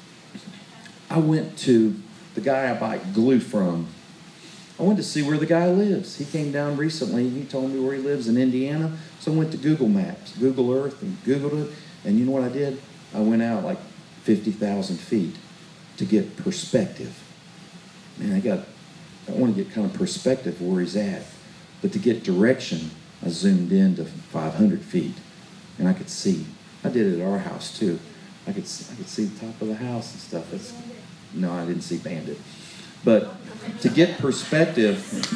I went to the guy I buy glue from. I went to see where the guy lives. He came down recently and he told me where he lives in Indiana. So I went to Google Maps, Google Earth, and Googled it. And you know what I did? I went out like fifty thousand feet to get perspective. Man, I got, I want to get kind of perspective where he's at. But to get direction, I zoomed in to five hundred feet. And I could see. I did it at our house too. I could, I could see the top of the house and stuff. It's, no, I didn't see Bandit. But to get perspective,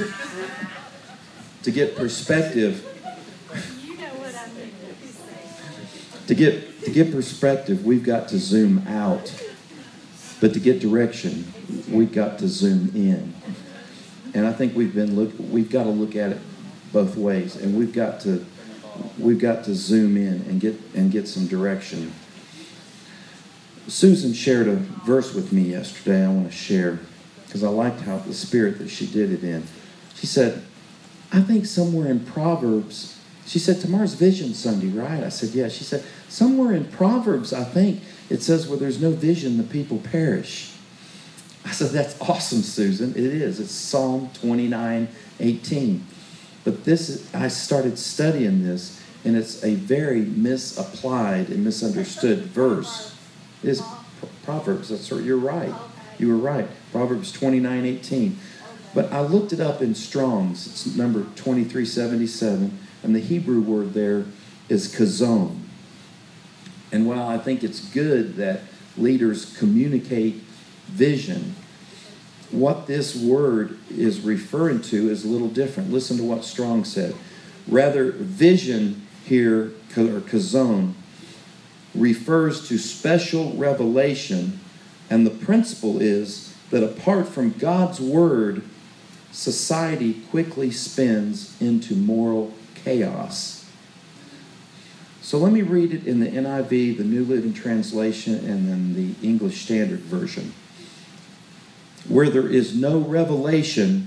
to get perspective, You know what I mean. to get to get perspective, we've got to zoom out. But to get direction, we've got to zoom in. And I think we've been look we've got to look at it both ways, and we've got to we've got to zoom in and get and get some direction. Susan shared a verse with me yesterday I want to share, because I liked how the spirit that she did it in. She said, I think somewhere in Proverbs, she said, tomorrow's Vision Sunday, right? I said, yeah. She said, somewhere in Proverbs, I think, it says, where there's no vision, the people perish. I said, that's awesome, Susan. It is. It's Psalm twenty-nine eighteen. But this is, I started studying this, and it's a very misapplied and misunderstood verse. It is Proverbs. That's right. You're right. You were right. Proverbs twenty-nine eighteen. But I looked it up in Strong's. It's number twenty-three seventy-seven. And the Hebrew word there is kazon. And while I think it's good that leaders communicate vision, what this word is referring to is a little different. Listen to what Strong said. Rather, vision here, or kazon, refers to special revelation, and the principle is that apart from God's word, society quickly spins into moral chaos. So let me read it in the N I V, the New Living Translation, and then the English Standard Version. Where there is no revelation,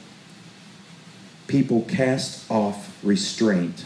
people cast off restraint.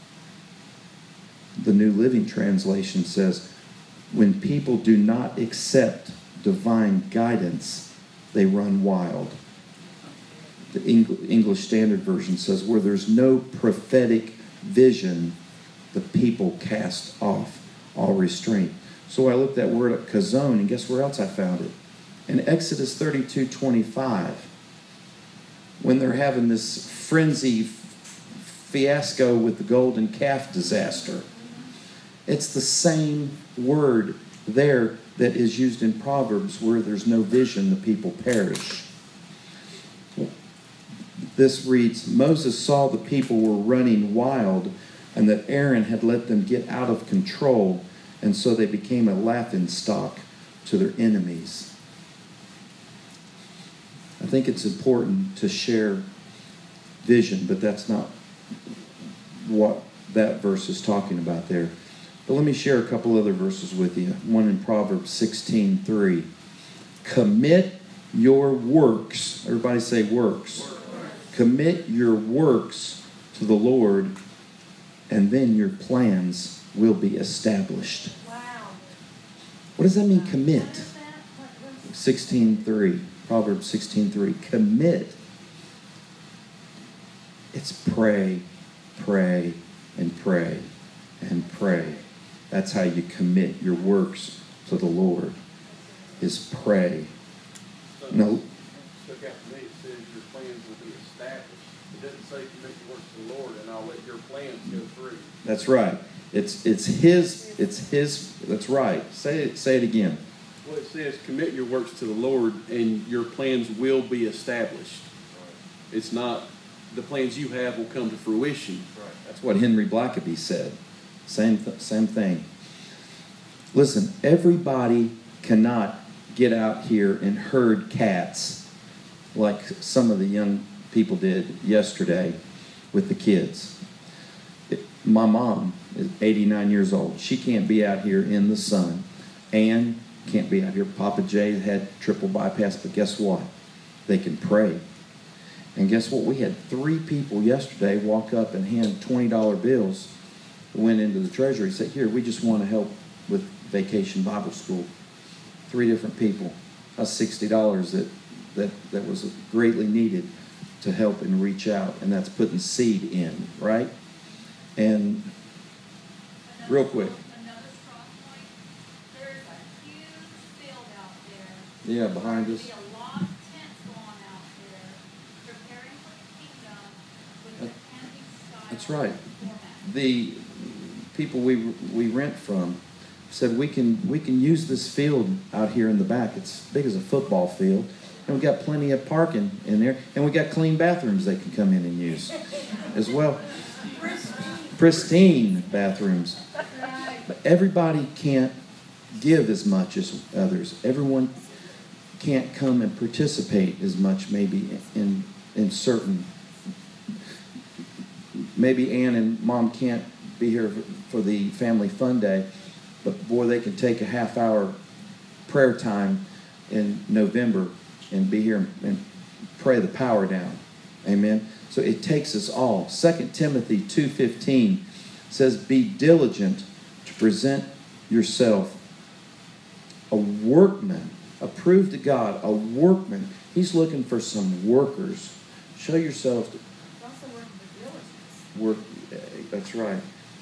The New Living Translation says, when people do not accept divine guidance, they run wild. The English Standard Version says, where there's no prophetic vision, the people cast off all restraint. So I looked that word up, kazon, and guess where else I found it? In Exodus thirty-two twenty-five, when they're having this frenzy fiasco with the golden calf disaster. It's the same word there that is used in Proverbs, where there's no vision, the people perish. This reads, Moses saw the people were running wild and that Aaron had let them get out of control, and so they became a laughingstock to their enemies. I think it's important to share vision, but that's not what that verse is talking about there. But let me share a couple other verses with you. One in Proverbs sixteen three. Commit your works. Everybody say works. Commit your works to the Lord, and then your plans will be established. Wow. What does that mean, commit? What is that? What, what is- sixteen three. Proverbs sixteen three. Commit. It's pray, pray, and pray, and pray. That's how you commit your works to the Lord, is pray. So, No. Stuck out to me, it says your plans will be established. It doesn't say commit your works to the Lord and I'll let your plans go through. That's right. It's it's his, it's his, that's right. Say it, say it again. Well, it says commit your works to the Lord and your plans will be established. It's not, the plans you have will come to fruition. That's what Henry Blackaby said. Same, th- same thing. Listen, everybody cannot get out here and herd cats like some of the young people did yesterday with the kids. It, my mom is eighty-nine years old. She can't be out here in the sun. Ann can't be out here. Papa Jay had triple bypass, but guess what? They can pray. And guess what? We had three people yesterday walk up and hand twenty dollar bills, went into the treasury, said, here, we just want to help with Vacation Bible School. Three different people. That's sixty dollars that, that, that was greatly needed to help and reach out, and that's putting seed in, right? And Another real quick. strong- Another strong point, there's a huge field out there. Yeah, behind us. There's gonna be a lot of tents going out there, preparing for the kingdom with the camping style. That's right. format. The people we we rent from said we can we can use this field out here in the back. It's as big as a football field, and we got plenty of parking in there, and we got clean bathrooms they can come in and use as well. Pristine bathrooms. Right. But everybody can't give as much as others. Everyone can't come and participate as much, maybe in in certain. Maybe Ann and Mom can't be here for the family fun day, but boy, they can take a half hour prayer time in November and be here and pray the power down. Amen. So it takes us all. Second Timothy two fifteen says, be diligent to present yourself a workman, approved to God, a workman. He's looking for some workers. Show yourself to It's also working with diligence. work. That's right.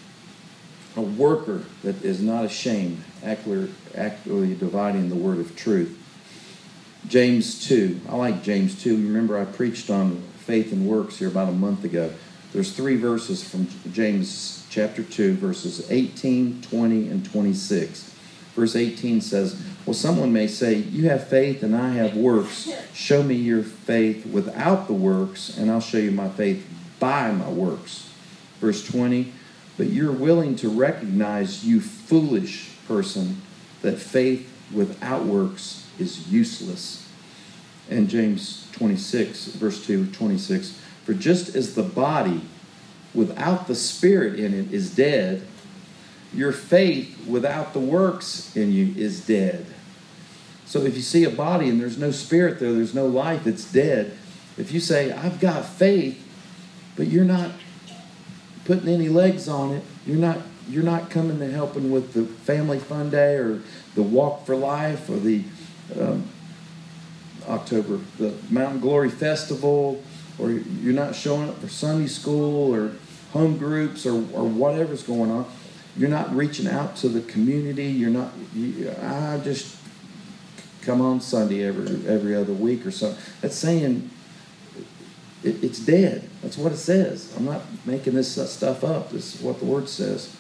A worker that is not ashamed, actually, actually dividing the word of truth. James two. I like James two. You remember I preached on faith and works here about a month ago. There's three verses from James chapter two, verses eighteen, twenty, and twenty-six. Verse eighteen says, well, someone may say, you have faith and I have works. Show me your faith without the works, and I'll show you my faith by my works. Verse twenty, but you're willing to recognize, you foolish person, that faith without works is useless. And James twenty-six, verse two, twenty-six, for just as the body without the spirit in it is dead, your faith without the works in you is dead. So if you see a body and there's no spirit there, there's no life, it's dead. If you say, I've got faith, but you're not putting any legs on it, you're not you're not coming to helping with the family fun day or the walk for life or the um, October, the Mountain Glory Festival, or you're not showing up for Sunday school or home groups or, or whatever's going on. You're not reaching out to the community. You're not, you, I just come on Sunday every every other week or so. That's saying it, it's dead. That's what it says. I'm not making this stuff up. This is what the Word says.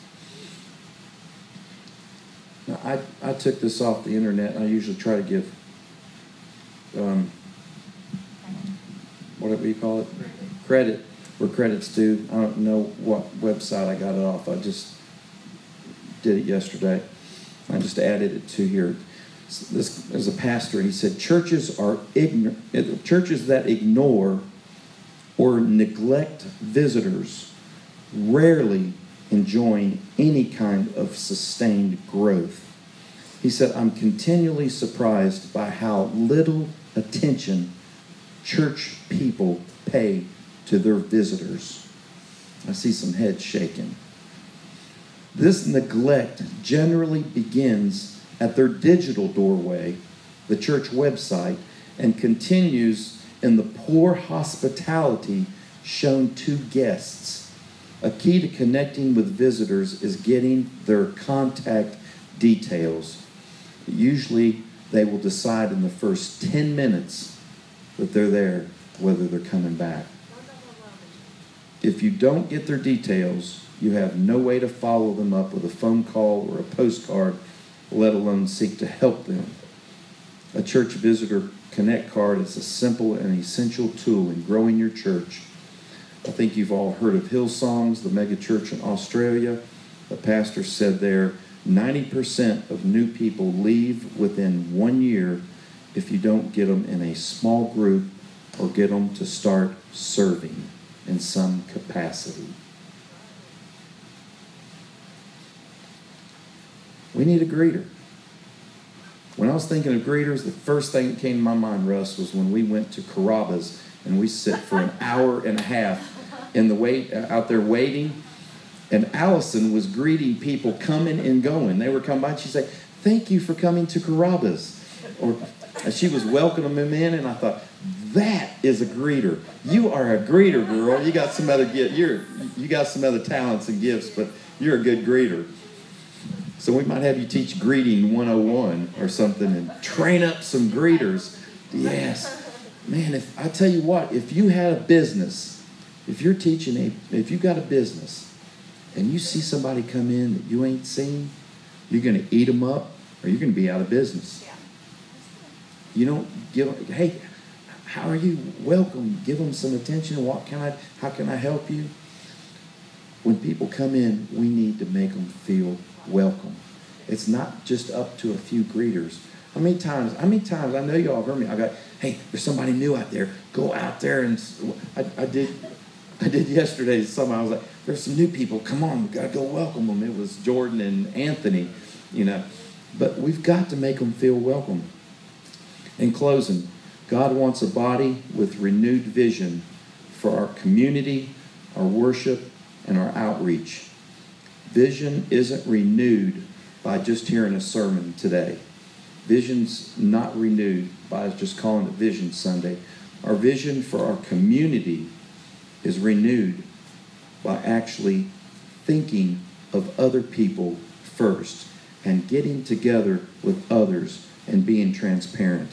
Now, I, I took this off the internet. I usually try to give, um, whatever you call it, credit where credit's due. I don't know what website I got it off. I just did it yesterday. I just added it to here. This as a pastor, he said churches are ignorant. Churches that ignore or neglect visitors rarely enjoying any kind of sustained growth. He said, I'm continually surprised by how little attention church people pay to their visitors. I see some heads shaking. This neglect generally begins at their digital doorway, the church website, and continues in the poor hospitality shown to guests. A key to connecting with visitors is getting their contact details. Usually, they will decide in the first ten minutes that they're there, whether they're coming back. If you don't get their details, you have no way to follow them up with a phone call or a postcard, let alone seek to help them. A church visitor connect card is a simple and essential tool in growing your church. I think you've all heard of Hillsongs, the mega church in Australia. The pastor said there, ninety percent of new people leave within one year if you don't get them in a small group or get them to start serving in some capacity. We need a greeter. When I was thinking of greeters, the first thing that came to my mind, Russ, was when we went to Carrabba's and we sit for an hour and a half in the wait out there waiting. And Allison was greeting people coming and going. They were coming by and she'd say, thank you for coming to Carrabba's. Or she was welcoming them in, and I thought, that is a greeter. You are a greeter, girl. You got some other gift. You're you got some other talents and gifts, but you're a good greeter. So we might have you teach greeting one oh one or something and train up some greeters. Yes. Man, if I tell you what, if you had a business, if you're teaching a, if you got a business and you see somebody come in that you ain't seen, you're going to eat them up or you're going to be out of business. You don't give, hey, how are you? Welcome. Give them some attention. What can I, how can I help you? When people come in, we need to make them feel welcome. It's not just up to a few greeters. How many times, how many times, I know y'all have heard me, I got, hey, there's somebody new out there. Go out there and, I, I did I did yesterday, something, I was like, there's some new people. Come on, we've got to go welcome them. It was Jordan and Anthony, you know. But we've got to make them feel welcome. In closing, God wants a body with renewed vision for our community, our worship, and our outreach. Vision isn't renewed by just hearing a sermon today. Vision's not renewed by just calling it Vision Sunday. Our vision for our community is renewed by actually thinking of other people first and getting together with others and being transparent.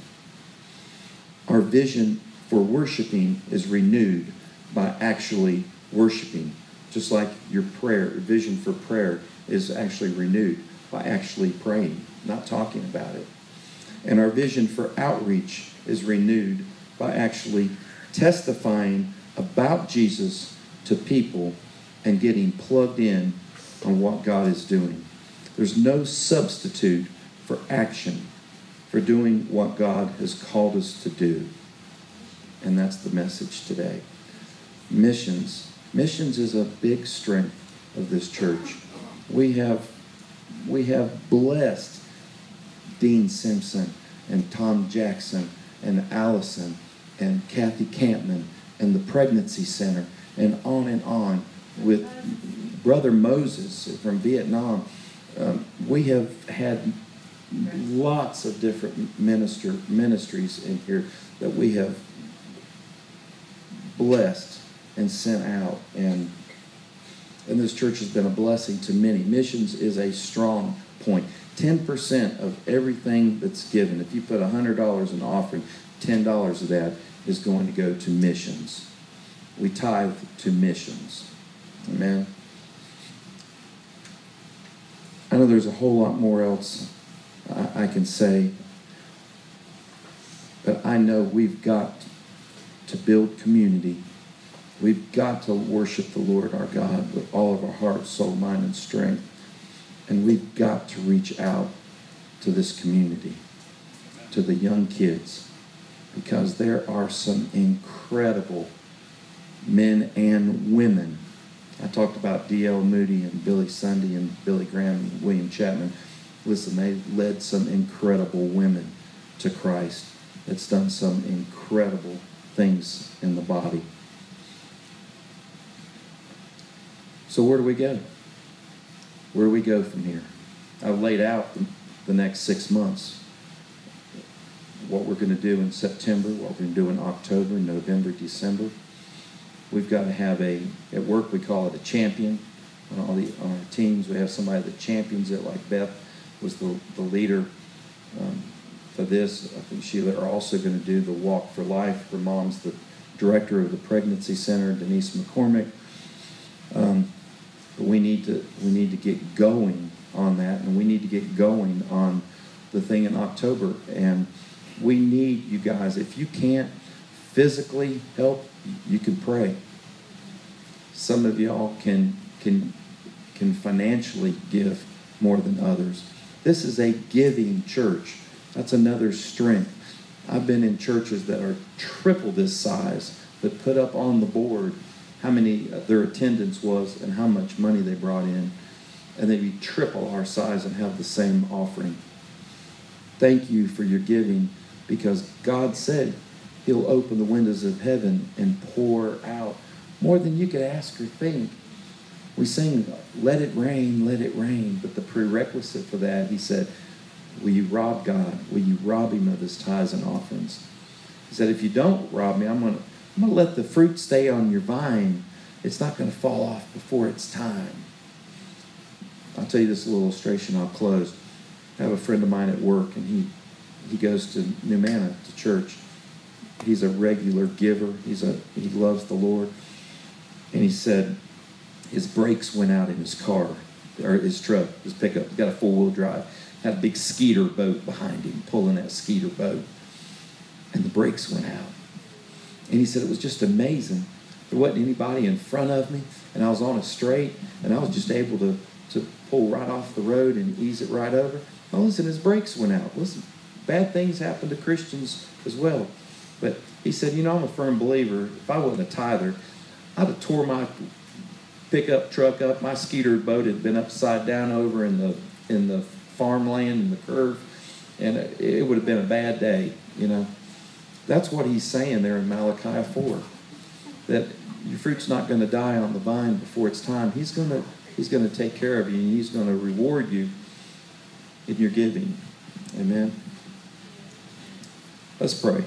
Our vision for worshiping is renewed by actually worshiping. Just like your prayer, your vision for prayer is actually renewed by actually praying, not talking about it. And our vision for outreach is renewed by actually testifying about Jesus to people and getting plugged in on what God is doing. There's no substitute for action, for doing what God has called us to do. And that's the message today. Missions. Missions is a big strength of this church. We have, we have blessed Dean Simpson and Tom Jackson and Allison and Kathy Campman and the Pregnancy Center and on and on with Brother Moses from Vietnam. Um, we have had lots of different minister ministries in here that we have blessed and sent out, and and this church has been a blessing to many. Missions is a strong point. ten percent of everything that's given, if you put one hundred dollars in offering, ten dollars of that is going to go to missions. We tithe to missions. Amen. I know there's a whole lot more else I, I can say, but I know we've got to build community. We've got to worship the Lord our God with all of our heart, soul, mind, and strength. And we've got to reach out to this community, to the young kids, because there are some incredible men and women. I talked about D L Moody and Billy Sunday and Billy Graham and William Chapman. Listen, they led some incredible women to Christ. It's done some incredible things in the body. So where do we go? Where do we go from here? I've laid out the, the next six months. What we're going to do in September, what we're going to do in October, November, December. We've got to have a, at work we call it a champion. On all the on our teams, we have somebody that champions it, like Beth was the, the leader um, for this. I think Sheila are also going to do the Walk for Life. Her mom's the director of the Pregnancy Center, Denise McCormick. Um, but we need to we need to get going on that, and we need to get going on the thing in October. And we need you guys. If you can't physically help, you can pray. Some of y'all can can can financially give more than others. This is a giving church. That's another strength. I've been in churches that are triple this size that put up on the board how many their attendance was and how much money they brought in, and they'd be triple our size and have the same offering. Thank you for your giving, because God said He'll open the windows of heaven and pour out more than you could ask or think. We sing, let it rain, let it rain. But the prerequisite for that, He said, will you rob God? Will you rob Him of His tithes and offerings? He said, if you don't rob me, I'm going to I'm going to let the fruit stay on your vine. It's not going to fall off before it's time. I'll tell you this little illustration. I'll close. I have a friend of mine at work, and he, he goes to New Manna, to church. He's a regular giver. He's a he loves the Lord. And he said his brakes went out in his car, or his truck, his pickup. He's got a four-wheel drive. Had a big skeeter boat behind him, pulling that skeeter boat. And the brakes went out. And he said it was just amazing. There wasn't anybody in front of me, and I was on a straight, and I was just able to, to pull right off the road and ease it right over. Well, listen, his brakes went out. Listen, bad things happen to Christians as well. But he said, you know, I'm a firm believer. If I wasn't a tither, I'd have tore my pickup truck up. My skeeter boat had been upside down over in the in the farmland in the curve, and it, it would have been a bad day, you know. That's what he's saying there in Malachi four, that your fruit's not going to die on the vine before it's time. He's going to he's going to take care of you, and He's going to reward you in your giving. Amen. Let's pray.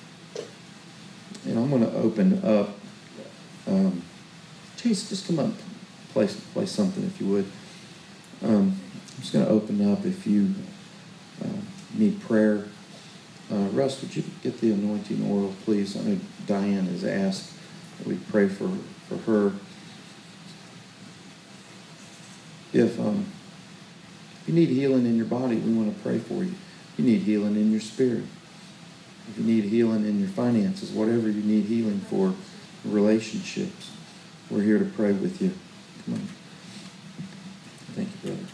And I'm going to open up. Um, Chase, just come up and play, play something if you would. Um, I'm just going to open up if you uh, need prayer. Uh, Russ, would you get the anointing oil, please? I know Diane has asked that we pray for, for her. If, um, if you need healing in your body, we want to pray for you. If you need healing in your spirit, if you need healing in your finances, whatever you need healing for, relationships, we're here to pray with you. Come on. Thank you, brother.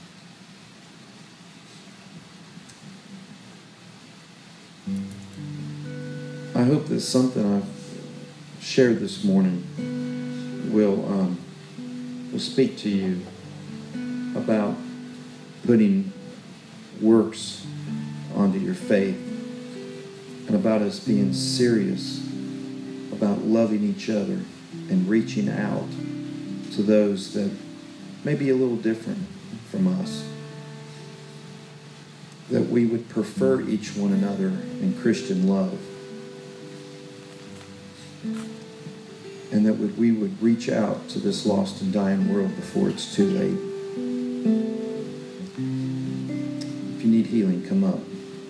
I hope that something I've shared this morning will um, will speak to you about putting works onto your faith, and about us being serious about loving each other and reaching out to those that may be a little different from us. That we would prefer each one another in Christian love. And that we would reach out to this lost and dying world before it's too late. If you need healing, come up.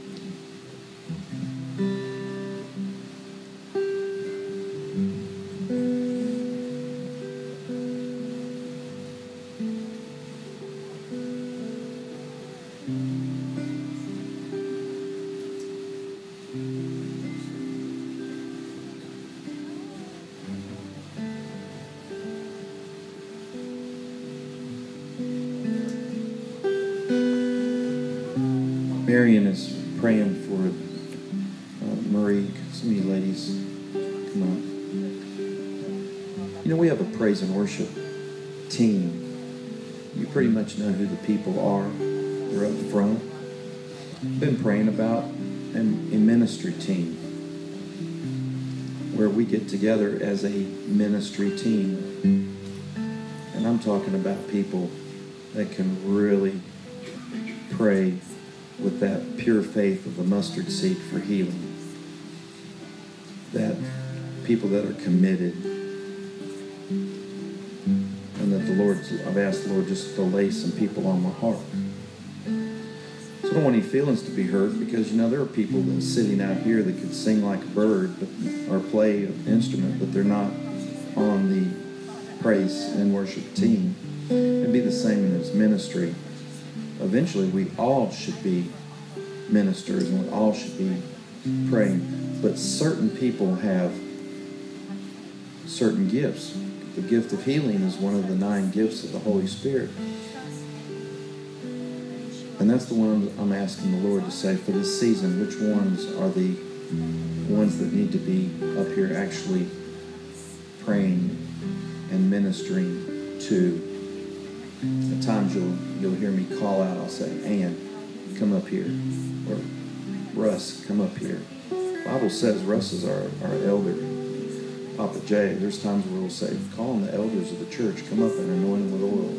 Marion is praying for uh, Marie. Some of you ladies, come on. You know, we have a praise and worship team. You pretty much know who the people are. They're up front. Been praying about a, a ministry team where we get together as a ministry team. And I'm talking about people that can really pray with that pure faith of the mustard seed for healing. That people that are committed. And that the Lord, I've asked the Lord just to lay some people on my heart. So I don't want any feelings to be hurt, because, you know, there are people that are sitting out here that could sing like a bird but, or play an instrument, but they're not on the praise and worship team. It'd be the same in his ministry. Eventually, we all should be ministers and we all should be praying. But certain people have certain gifts. The gift of healing is one of the nine gifts of the Holy Spirit. And that's the one I'm asking the Lord to say for this season, which ones are the ones that need to be up here actually praying and ministering to. At times you'll you'll hear me call out, I'll say, Ann, come up here. Or Russ, come up here. The Bible says Russ is our, our elder. Papa Jay, there's times where we'll say, call on the elders of the church, come up and anoint them with oil.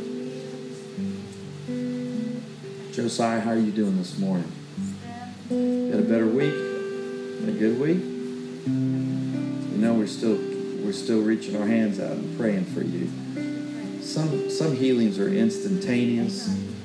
Josiah, how are you doing this morning? Had a better week? Had a good week? You know, we're still we're still reaching our hands out and praying for you. Some some healings are instantaneous.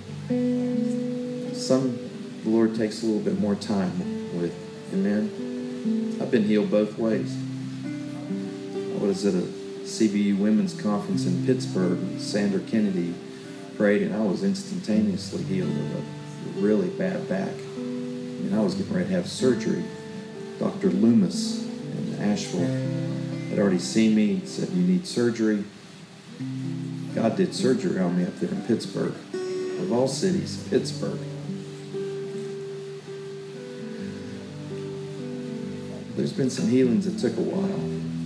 Some the Lord takes a little bit more time with. Amen. I've been healed both ways. I was at a C B U women's conference in Pittsburgh, and Sandra Kennedy prayed, and I was instantaneously healed of a really bad back. I mean, I was getting ready to have surgery. Doctor Loomis in Asheville had already seen me. He said, you need surgery. God did surgery on me up there in Pittsburgh. Of all cities, Pittsburgh. There's been some healings that took a while.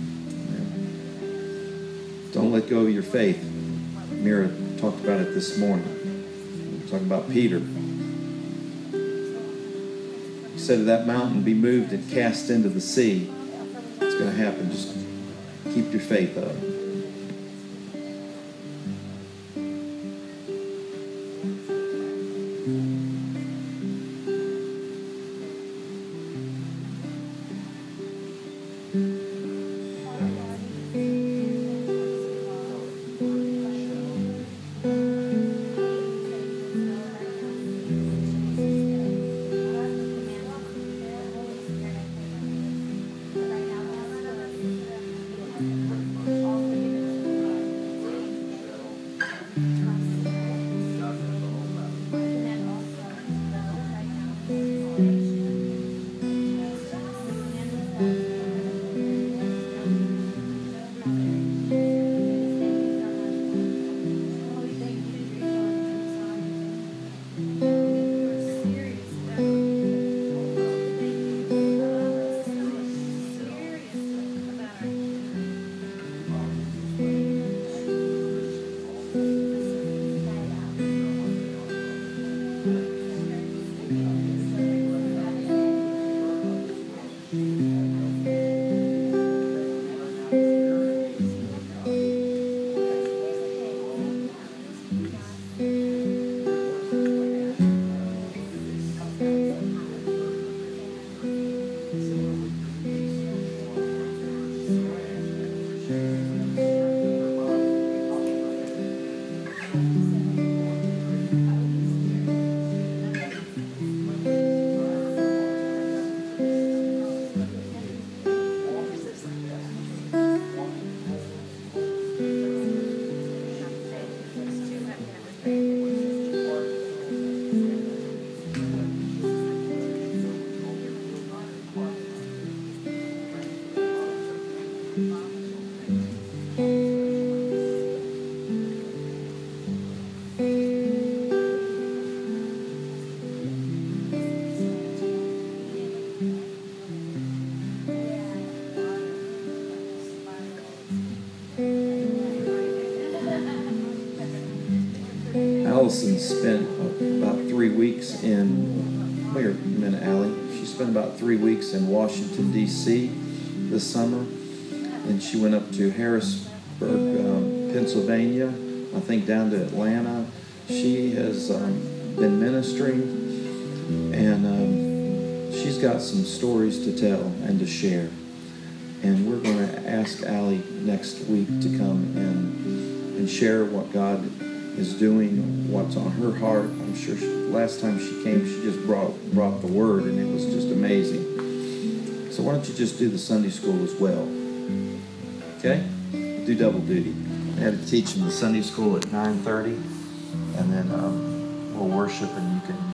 Don't let go of your faith. Mira talked about it this morning. We're talking about Peter. He said to that mountain, be moved and cast into the sea. It's going to happen. Just keep your faith up. Allison spent about three weeks in, wait a minute, Allie. She spent about three weeks in Washington, D C this summer. And she went up to Harrisburg, um, Pennsylvania, I think down to Atlanta. She has um, been ministering, and um, she's got some stories to tell and to share. And we're going to ask Allie next week to come and, and share what God is doing, what's on her heart. I'm sure she, last time she came, she just brought, brought the word, and it was just amazing. So why don't you just do the Sunday school as well? Okay? Do double duty. I had to teach in the Sunday school at nine thirty, and then um, we'll worship, and you can